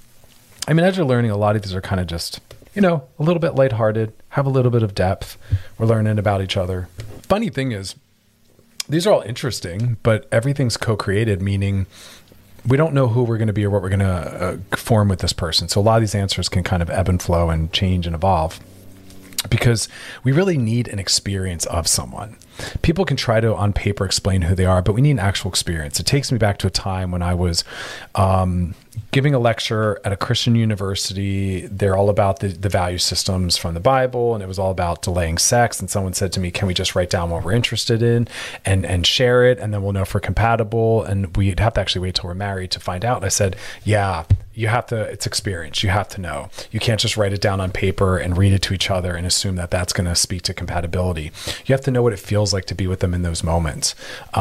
As you're learning, a lot of these are kind of just, a little bit lighthearted, have a little bit of depth. We're learning about each other. Funny thing is, these are all interesting, but everything's co-created, meaning we don't know who we're going to be or what we're going to form with this person. So a lot of these answers can kind of ebb and flow and change and evolve, because we really need an experience of someone. People can try to, on paper, explain who they are, but we need an actual experience. It takes me back to a time when I was giving a lecture at a Christian university. They're all about the value systems from the Bible, and it was all about delaying sex. And someone said to me, can we just write down what we're interested in and share it, and then we'll know if we're compatible? And we'd have to actually wait till we're married to find out. And I said, yeah, you have to, it's experience. You have to know. You can't just write it down on paper and read it to each other and assume that that's going to speak to compatibility. You have to know what it feels like to be with them in those moments.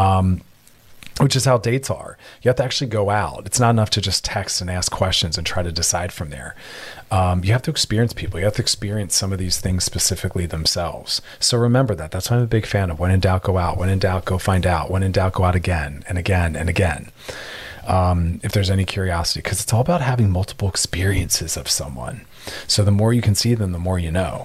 Which is how dates are. You have to actually go out. It's not enough to just text and ask questions and try to decide from there. You have to experience people. You have to experience some of these things specifically themselves. So remember that. That's why I'm a big fan of when in doubt, go out. When in doubt, go find out. When in doubt, go out again and again and again. If there's any curiosity, because it's all about having multiple experiences of someone. So the more you can see them, the more you know.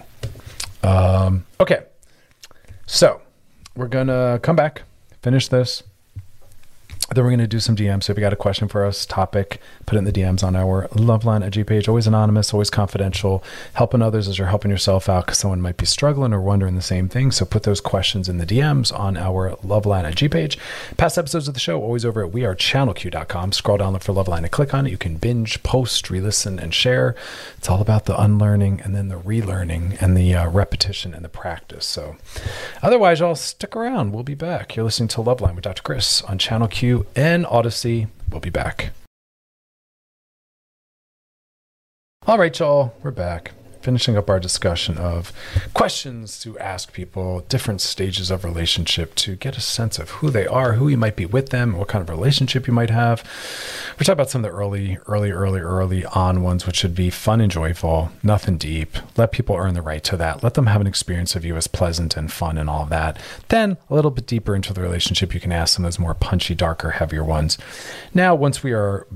Okay. So we're going to come back, finish this. Then we're going to do some DMs. So if you got a question for us, topic, put it in the DMs on our Loveline IG page. Always anonymous, always confidential. Helping others as you're helping yourself out, because someone might be struggling or wondering the same thing. So put those questions in the DMs on our Loveline IG page. Past episodes of the show, always over at wearechannelq.com. Scroll down, look for Loveline and click on it. You can binge, post, re-listen, and share. It's all about the unlearning and then the relearning and the repetition and the practice. So otherwise, y'all stick around. We'll be back. You're listening to Loveline with Dr. Chris on Channel Q and Odyssey. We'll be back. All right, y'all, we're back. Finishing up our discussion of questions to ask people, different stages of relationship, to get a sense of who they are, who you might be with them, what kind of relationship you might have. We're talking about some of the early on ones, which should be fun and joyful, nothing deep. Let people earn the right to that. Let them have an experience of you as pleasant and fun and all of that. Then a little bit deeper into the relationship, you can ask some of those more punchy, darker, heavier ones. Now, once we are,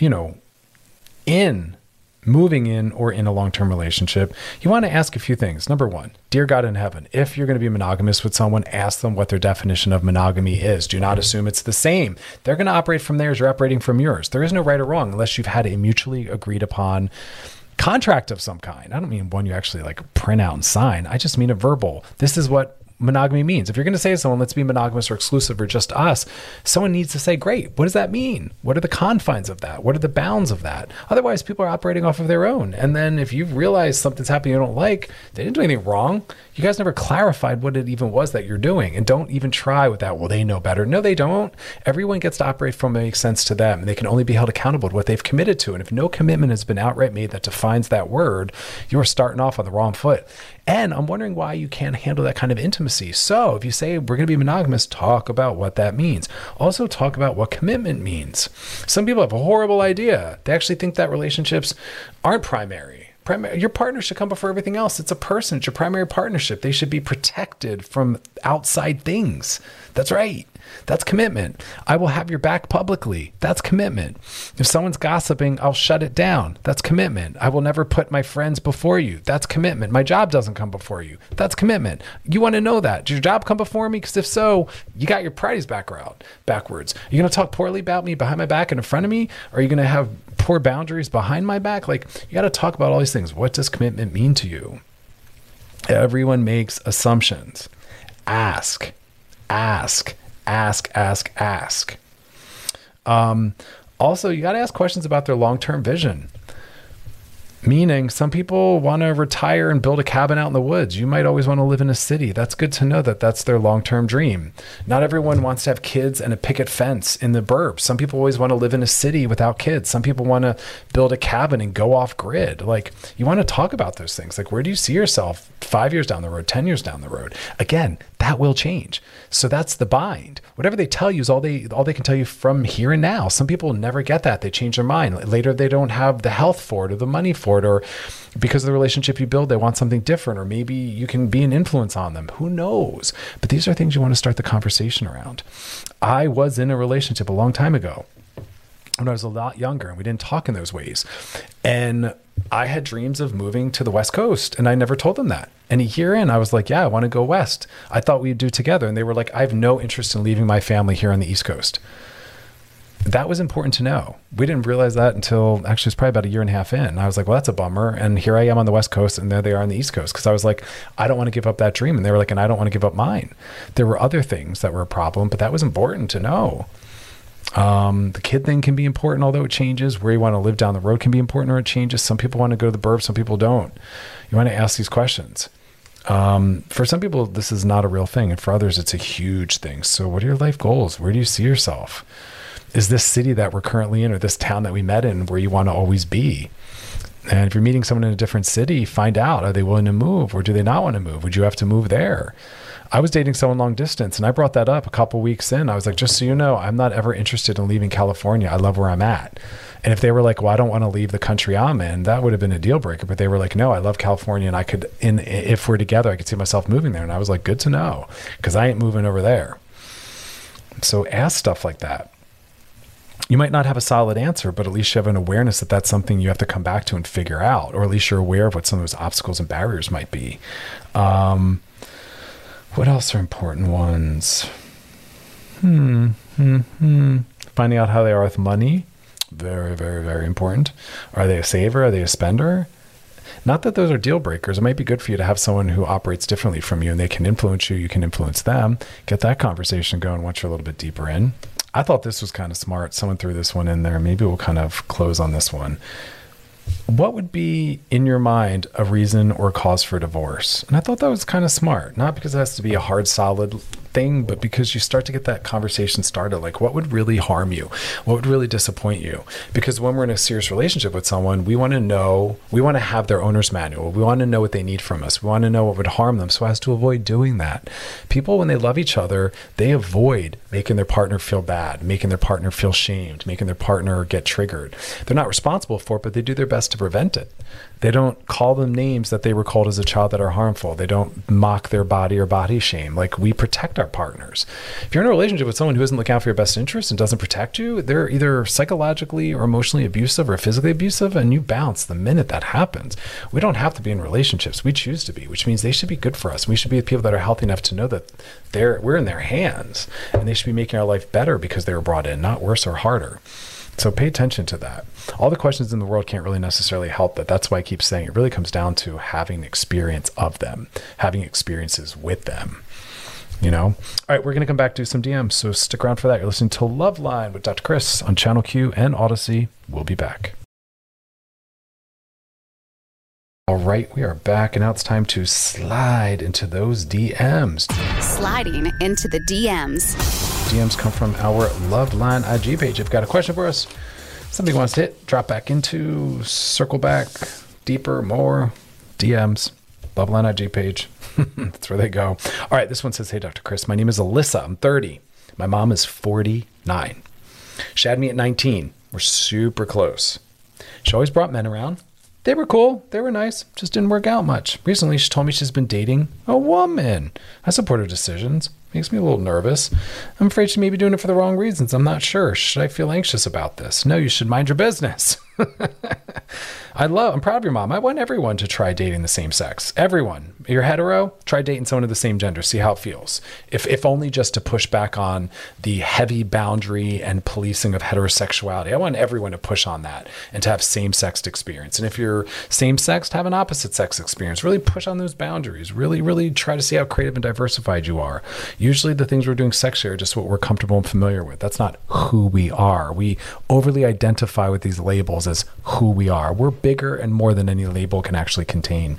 moving in or in a long-term relationship, you want to ask a few things. Number one, dear God in heaven, if you're going to be monogamous with someone, ask them what their definition of monogamy is. Do not assume it's the same. They're going to operate from theirs, you're operating from yours. There is no right or wrong unless you've had a mutually agreed upon contract of some kind. I don't mean one you actually print out and sign. I just mean a verbal. This is what monogamy means. If you're going to say to someone, let's be monogamous or exclusive or just us, someone needs to say, great, what does that mean? What are the confines of that? What are the bounds of that? Otherwise, people are operating off of their own. And then if you realize something's happening you don't like, they didn't do anything wrong. You guys never clarified what it even was that you're doing. And don't even try with that, well, they know better. No, they don't. Everyone gets to operate from what makes sense to them. And they can only be held accountable to what they've committed to. And if no commitment has been outright made that defines that word, you're starting off on the wrong foot. And I'm wondering why you can't handle that kind of intimacy. So if you say we're going to be monogamous, talk about what that means. Also talk about what commitment means. Some people have a horrible idea. They actually think that relationships aren't primary. Your partner should come before everything else. It's a person. It's your primary partnership. They should be protected from outside things. That's right. That's commitment. I will have your back publicly. That's commitment. If someone's gossiping, I'll shut it down. That's commitment. I will never put my friends before you. That's commitment. My job doesn't come before you. That's commitment. You want to know that. Does your job come before me? Because if so, you got your priorities backwards. Are you going to talk poorly about me behind my back and in front of me? Or are you going to have poor boundaries behind my back? You got to talk about all these things. What does commitment mean to you? Everyone makes assumptions. Ask. Also, you got to ask questions about their long-term vision. Meaning, some people want to retire and build a cabin out in the woods. You might always want to live in a city. That's good to know that that's their long-term dream. Not everyone wants to have kids and a picket fence in the burbs. Some people always want to live in a city without kids. Some people want to build a cabin and go off grid. You want to talk about those things. Where do you see yourself 5 years down the road, 10 years down the road? Again, that will change. So that's the bind. Whatever they tell you is all they can tell you from here and now. Some people never get that. They change their mind. Later, they don't have the health for it or the money for it, or because of the relationship you build, they want something different, or maybe you can be an influence on them. Who knows? But these are things you want to start the conversation around. I was in a relationship a long time ago when I was a lot younger, and we didn't talk in those ways. And I had dreams of moving to the West Coast, and I never told them that. And a year in, I was like, yeah, I want to go West. I thought we'd do together. And they were like, I have no interest in leaving my family here on the East Coast. That was important to know. We didn't realize that until actually it's probably about a year and a half in. And I was like, well, that's a bummer. And here I am on the West Coast, and there they are on the East Coast. Because I was like, I don't want to give up that dream. And they were like, and I don't want to give up mine. There were other things that were a problem, but that was important to know. The kid thing can be important, although it changes. Where you want to live down the road can be important, or it changes. Some people want to go to the burbs, some people don't. You want to ask these questions. For some people, this is not a real thing. And for others, it's a huge thing. So what are your life goals? Where do you see yourself? Is this city that we're currently in, or this town that we met in, where you want to always be? And if you're meeting someone in a different city, find out, are they willing to move, or do they not want to move? Would you have to move there? I was dating someone long distance, and I brought that up a couple weeks in. I was like, just so you know, I'm not ever interested in leaving California. I love where I'm at. And if they were like, well, I don't want to leave the country I'm in, that would have been a deal breaker. But they were like, no, I love California, and if we're together, I could see myself moving there. And I was like, good to know, because I ain't moving over there. So ask stuff like that. You might not have a solid answer, but at least you have an awareness that that's something you have to come back to and figure out, or at least you're aware of what some of those obstacles and barriers might be. What else are important ones? Finding out how they are with money, very, very, very important. Are they a saver? Are they a spender? Not that those are deal breakers. It might be good for you to have someone who operates differently from you and they can influence you. You can influence them. Get that conversation going once you're a little bit deeper in. I thought this was kind of smart. Someone threw this one in there. Maybe we'll kind of close on this one. What would be, in your mind, a reason or cause for divorce? And I thought that was kind of smart. Not because it has to be a hard, solid thing, but because you start to get that conversation started. Like, what would really harm you? What would really disappoint you? Because when we're in a serious relationship with someone, we want to know, we want to have their owner's manual. We want to know what they need from us. We want to know what would harm them so as to avoid doing that. People, when they love each other, they avoid making their partner feel bad, making their partner feel shamed, making their partner get triggered. They're not responsible for it, but they do their best to prevent it. They don't call them names that they were called as a child that are harmful. They don't mock their body or body shame. Like, we protect our partners. If you're in a relationship with someone who isn't looking out for your best interest and doesn't protect you, they're either psychologically or emotionally abusive or physically abusive, and you bounce the minute that happens. We don't have to be in relationships. We choose to be, which means they should be good for us. We should be with people that are healthy enough to know that we're in their hands, and they should be making our life better because they were brought in, not worse or harder. So pay attention to that. All the questions in the world can't really necessarily help, but that's why I keep saying it really comes down to having experience of them, having experiences with them, you know? All right, we're going to come back to some DMs, so stick around for that. You're listening to Loveline with Dr. Chris on Channel Q and Odyssey. We'll be back. All right, we are back, and now it's time to slide into those DMs. Sliding into the DMs. DMs come from our Loveline IG page. If you've got a question for us, something wants to hit, drop back into, circle back, deeper, more, DMs, Loveline IG page. That's where they go. All right, this one says, hey, Dr. Chris, my name is Alyssa. I'm 30. My mom is 49. She had me at 19. We're super close. She always brought men around. They were cool. They were nice. Just didn't work out much. Recently, she told me she's been dating a woman. I support her decisions. Makes me a little nervous. I'm afraid she may be doing it for the wrong reasons. I'm not sure. Should I feel anxious about this? No, you should mind your business. I'm proud of your mom. I want everyone to try dating the same sex. Everyone. You're hetero, try dating someone of the same gender. See how it feels. If only just to push back on the heavy boundary and policing of heterosexuality. I want everyone to push on that and to have same-sex experience. And if you're same-sex, have an opposite-sex experience. Really push on those boundaries. Really, really try to see how creative and diversified you are. Usually the things we're doing sexually are just what we're comfortable and familiar with. That's not who we are. We overly identify with these labels as who we are. We're bigger and more than any label can actually contain.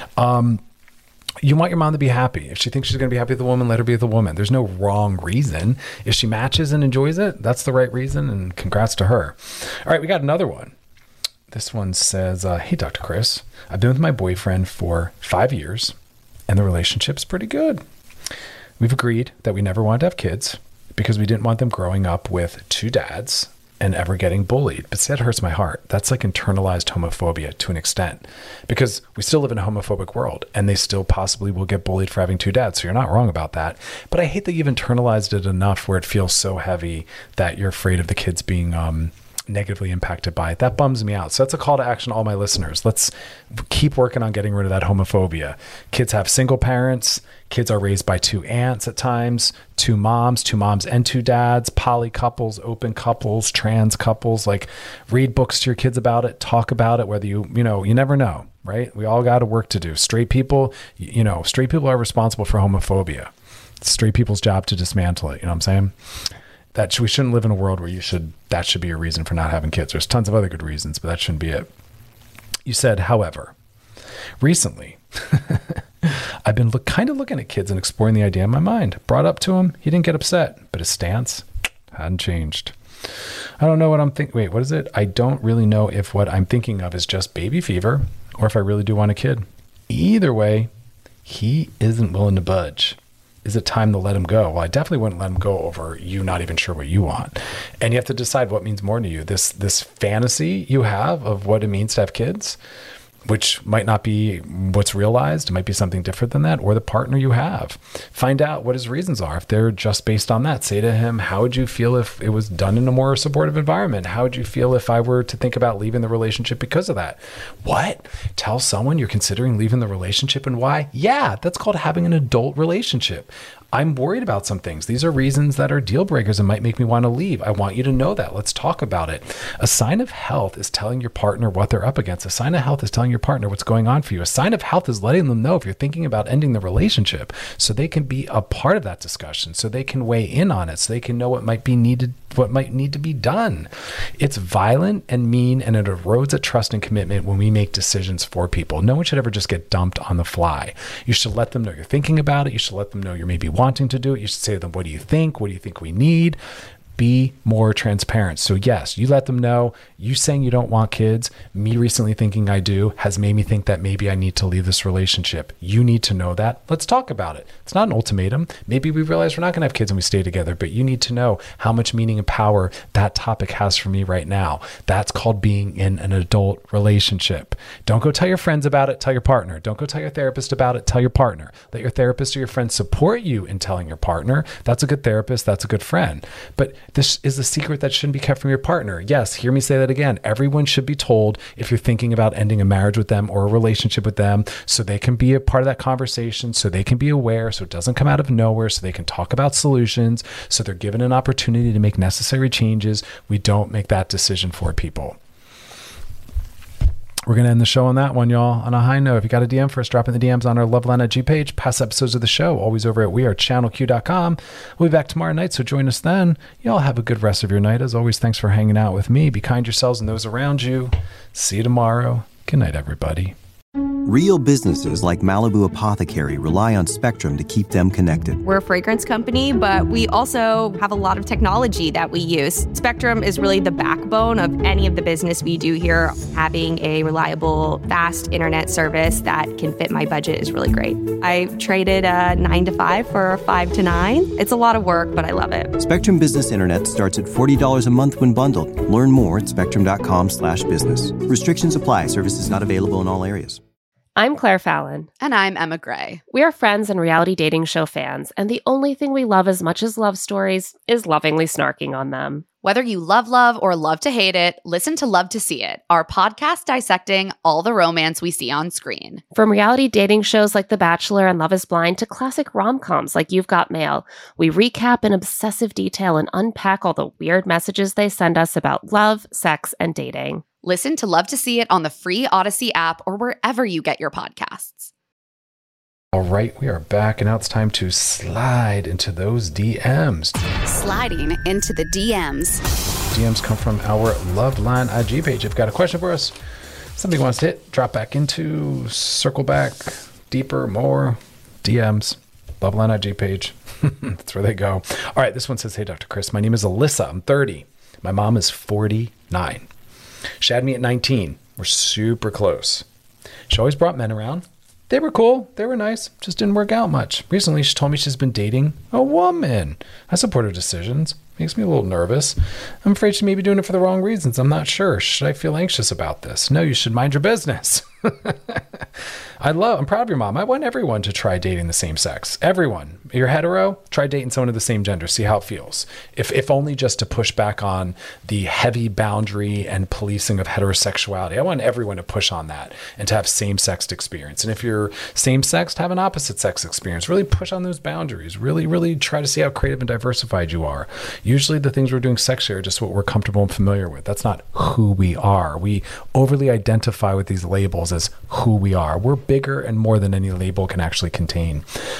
You want your mom to be happy. If she thinks she's going to be happy with a woman, let her be with a woman. There's no wrong reason. If she matches and enjoys it, that's the right reason, and congrats to her. All right, we got another one. This one says, hey, Dr. Chris, I've been with my boyfriend for 5 years, and the relationship's pretty good. We've agreed that we never wanted to have kids because we didn't want them growing up with two dads and ever getting bullied. But see, that hurts my heart. That's like internalized homophobia to an extent, because we still live in a homophobic world and they still possibly will get bullied for having two dads. So you're not wrong about that. But I hate that you've internalized it enough where it feels so heavy that you're afraid of the kids being negatively impacted by it. That bums me out. So that's a call to action to all my listeners. Let's keep working on getting rid of that homophobia. Kids have single parents. Kids are raised by two aunts at times, two moms and two dads, poly couples, open couples, trans couples. Like, read books to your kids about it, talk about it, whether you never know, right? We all got work to do. Straight people are responsible for homophobia. It's straight people's job to dismantle it. You know what I'm saying? We shouldn't live in a world where that should be a reason for not having kids. There's tons of other good reasons, but that shouldn't be it. You said, however, recently, I've been kind of looking at kids and exploring the idea in my mind. Brought up to him, he didn't get upset, but his stance hadn't changed. I don't know what I'm thinking. Wait, what is it? I don't really know if what I'm thinking of is just baby fever or if I really do want a kid. Either way, he isn't willing to budge. Is it time to let him go? Well, I definitely wouldn't let him go over you not even sure what you want. And you have to decide what means more to you. This fantasy you have of what it means to have kids, which might not be what's realized. It might be something different than that, or the partner you have. Find out what his reasons are. If they're just based on that, say to him, how would you feel if it was done in a more supportive environment? How would you feel if I were to think about leaving the relationship because of that? What? Tell someone you're considering leaving the relationship and why? Yeah, that's called having an adult relationship. I'm worried about some things. These are reasons that are deal breakers and might make me want to leave. I want you to know that. Let's talk about it. A sign of health is telling your partner what they're up against. A sign of health is telling your partner what's going on for you. A sign of health is letting them know if you're thinking about ending the relationship, so they can be a part of that discussion, so they can weigh in on it, so they can know what might be needed, what might need to be done. It's violent and mean, and it erodes a trust and commitment when we make decisions for people. No one should ever just get dumped on the fly. You should let them know you're thinking about it. You should let them know you're maybe wanting to do it. You should say to them, what do you think? What do you think we need? Be more transparent. So yes, you let them know. You saying you don't want kids, me recently thinking I do, has made me think that maybe I need to leave this relationship. You need to know that. Let's talk about it. It's not an ultimatum. Maybe we realize we're not going to have kids and we stay together, but you need to know how much meaning and power that topic has for me right now. That's called being in an adult relationship. Don't go tell your friends about it. Tell your partner. Don't go tell your therapist about it. Tell your partner. Let your therapist or your friend support you in telling your partner. That's a good therapist. That's a good friend. But this is a secret that shouldn't be kept from your partner. Yes, hear me say that again. Everyone should be told if you're thinking about ending a marriage with them or a relationship with them, so they can be a part of that conversation, so they can be aware, so it doesn't come out of nowhere, so they can talk about solutions, so they're given an opportunity to make necessary changes. We don't make that decision for people. We're going to end the show on that one, y'all. On a high note, if you got a DM for us, drop in the DMs on our Loveline IG page. Past episodes of the show, always over at wearechannelq.com. We'll be back tomorrow night, so join us then. Y'all have a good rest of your night. As always, thanks for hanging out with me. Be kind to yourselves and those around you. See you tomorrow. Good night, everybody. Real businesses like Malibu Apothecary rely on Spectrum to keep them connected. We're a fragrance company, but we also have a lot of technology that we use. Spectrum is really the backbone of any of the business we do here. Having a reliable, fast internet service that can fit my budget is really great. I traded a 9 to 5 for a 5 to 9. It's a lot of work, but I love it. Spectrum Business Internet starts at $40 a month when bundled. Learn more at spectrum.com/business. Restrictions apply. Services not available in all areas. I'm Claire Fallon. And I'm Emma Gray. We are friends and reality dating show fans, and the only thing we love as much as love stories is lovingly snarking on them. Whether you love or love to hate it, listen to Love to See It, our podcast dissecting all the romance we see on screen. From reality dating shows like The Bachelor and Love is Blind to classic rom-coms like You've Got Mail, we recap in obsessive detail and unpack all the weird messages they send us about love, sex, and dating. Listen to Love to See It on the free Odyssey app or wherever you get your podcasts. All right, we are back, and now it's time to slide into those DMs. Sliding into the DMs. DMs come from our Loveline IG page. If you've got a question for us, somebody wants to hit, drop back into, circle back, deeper, more, DMs, Loveline IG page. That's where they go. All right, this one says, hey, Dr. Chris, my name is Alyssa. I'm 30. My mom is 49. She had me at 19. We're super close. She always brought men around. They were cool. They were nice. Just didn't work out much. Recently, she told me she's been dating a woman. I support her decisions. Makes me a little nervous. I'm afraid she may be doing it for the wrong reasons. I'm not sure. Should I feel anxious about this? No, you should mind your business. I'm proud of your mom. I want everyone to try dating the same sex. Everyone. You're hetero, try dating someone of the same gender. See how it feels. If only just to push back on the heavy boundary and policing of heterosexuality. I want everyone to push on that and to have same-sexed experience. And if you're same-sexed, have an opposite-sex experience. Really push on those boundaries. Really, really try to see how creative and diversified you are. Usually the things we're doing sexually are just what we're comfortable and familiar with. That's not who we are. We overly identify with these labels as who we are. We're bigger and more than any label can actually contain.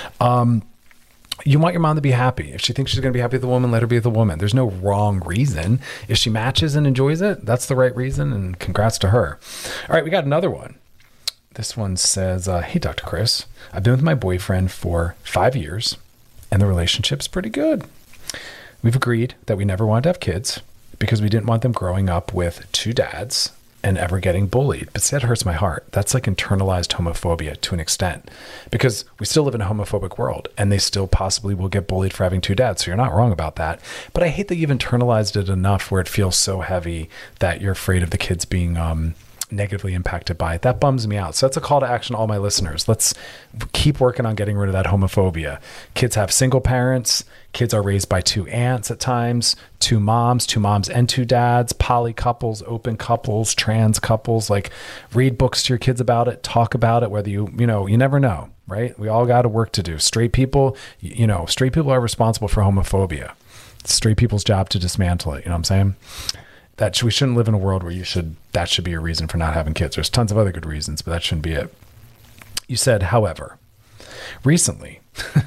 You want your mom to be happy. If she thinks she's going to be happy with a woman, let her be with a woman. There's no wrong reason. If she matches and enjoys it, that's the right reason, and congrats to her. All right, we got another one. This one says, hey, Dr. Chris, I've been with my boyfriend for 5 years, and the relationship's pretty good. We've agreed that we never want to have kids because we didn't want them growing up with two dads and ever getting bullied. But that hurts my heart. That's like internalized homophobia to an extent, because we still live in a homophobic world and they still possibly will get bullied for having two dads. So you're not wrong about that. But I hate that you've internalized it enough where it feels so heavy that you're afraid of the kids being negatively impacted by it. That bums me out. So that's a call to action to all my listeners. Let's keep working on getting rid of that homophobia. Kids have single parents. Kids are raised by two aunts at times, two moms and two dads, poly couples, open couples, trans couples. Like, read books to your kids about it, talk about it, whether you never know, right? We all got a work to do. Straight people are responsible for homophobia. It's straight people's job to dismantle it. You know what I'm saying? That we shouldn't live in a world where that should be a reason for not having kids. There's tons of other good reasons, but that shouldn't be it. You said, however, recently,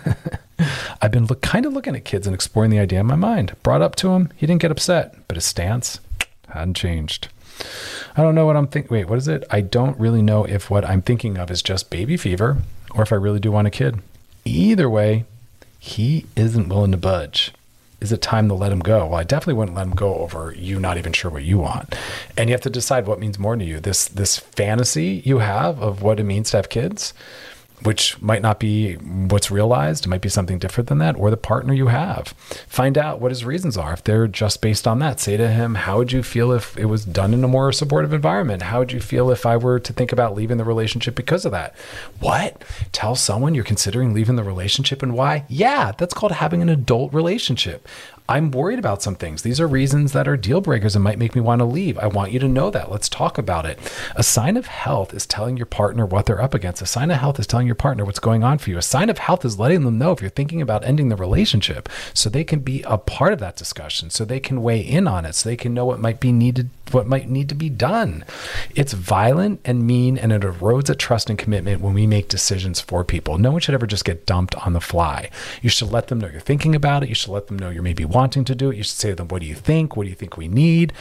I've been kind of looking at kids and exploring the idea in my mind. Brought up to him, he didn't get upset, but his stance hadn't changed. I don't know what I'm thinking. Wait, what is it? I don't really know if what I'm thinking of is just baby fever or if I really do want a kid. Either way, he isn't willing to budge. Is it time to let him go? Well, I definitely wouldn't let him go over you not even sure what you want. And you have to decide what means more to you. This fantasy you have of what it means to have kids, which might not be what's realized. It might be something different than that, or the partner you have. Find out what his reasons are. If they're just based on that, say to him, how would you feel if it was done in a more supportive environment? How would you feel if I were to think about leaving the relationship because of that? What? Tell someone you're considering leaving the relationship and why? Yeah, that's called having an adult relationship. I'm worried about some things. These are reasons that are deal breakers and might make me want to leave. I want you to know that. Let's talk about it. A sign of health is telling your partner what they're up against. A sign of health is telling your partner what's going on for you. A sign of health is letting them know if you're thinking about ending the relationship, so they can be a part of that discussion, so they can weigh in on it, so they can know what might need to be done. It's violent and mean, and it erodes at trust and commitment when we make decisions for people. No one should ever just get dumped on the fly. You should let them know you're thinking about it. You should let them know you're maybe wanting to do it. You should say to them, what do you think? What do you think we need?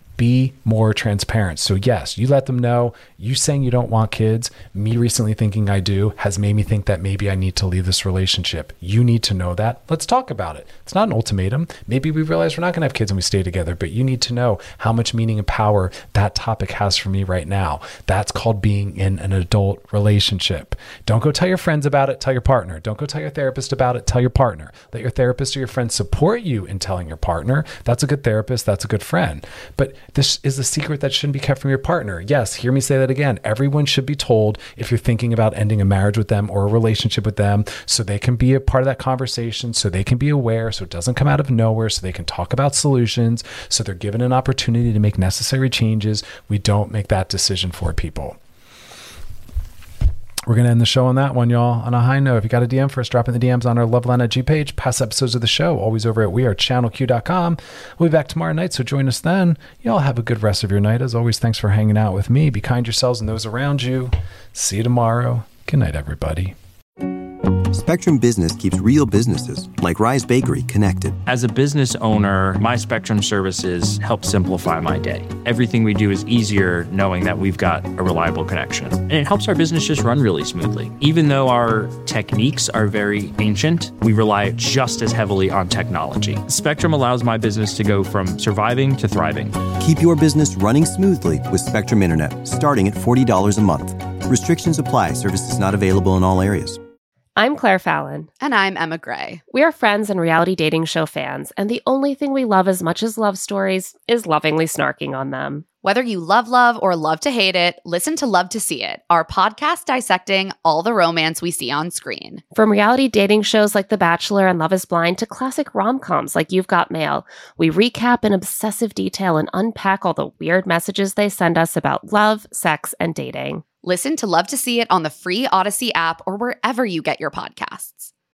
Be more transparent. So yes, you let them know. You saying you don't want kids, me recently thinking I do, has made me think that maybe I need to leave this relationship. You need to know that. Let's talk about it. It's not an ultimatum. Maybe we realize we're not going to have kids and we stay together, but you need to know how much meaning and power that topic has for me right now. That's called being in an adult relationship. Don't go tell your friends about it. Tell your partner. Don't go tell your therapist about it. Tell your partner. Let your therapist or your friend support you in telling your partner. That's a good therapist. That's a good friend. But this is a secret that shouldn't be kept from your partner. Yes, hear me say that again. Everyone should be told if you're thinking about ending a marriage with them or a relationship with them, so they can be a part of that conversation, so they can be aware, so it doesn't come out of nowhere, so they can talk about solutions, so they're given an opportunity to make necessary changes. We don't make that decision for people. We're going to end the show on that one, y'all. On a high note, if you got a DM for us, drop in the DMs on our Loveline at G page. Past episodes of the show, always over at wearechannelq.com. We'll be back tomorrow night, so join us then. Y'all have a good rest of your night. As always, thanks for hanging out with me. Be kind to yourselves and those around you. See you tomorrow. Good night, everybody. Spectrum Business keeps real businesses, like Rise Bakery, connected. As a business owner, my Spectrum services help simplify my day. Everything we do is easier knowing that we've got a reliable connection. And it helps our business just run really smoothly. Even though our techniques are very ancient, we rely just as heavily on technology. Spectrum allows my business to go from surviving to thriving. Keep your business running smoothly with Spectrum Internet, starting at $40 a month. Restrictions apply. Services not available in all areas. I'm Claire Fallon. And I'm Emma Gray. We are friends and reality dating show fans, and the only thing we love as much as love stories is lovingly snarking on them. Whether you love or love to hate it, listen to Love to See It, our podcast dissecting all the romance we see on screen. From reality dating shows like The Bachelor and Love is Blind to classic rom-coms like You've Got Mail, we recap in obsessive detail and unpack all the weird messages they send us about love, sex, and dating. Listen to Love to See It on the free Odyssey app or wherever you get your podcasts.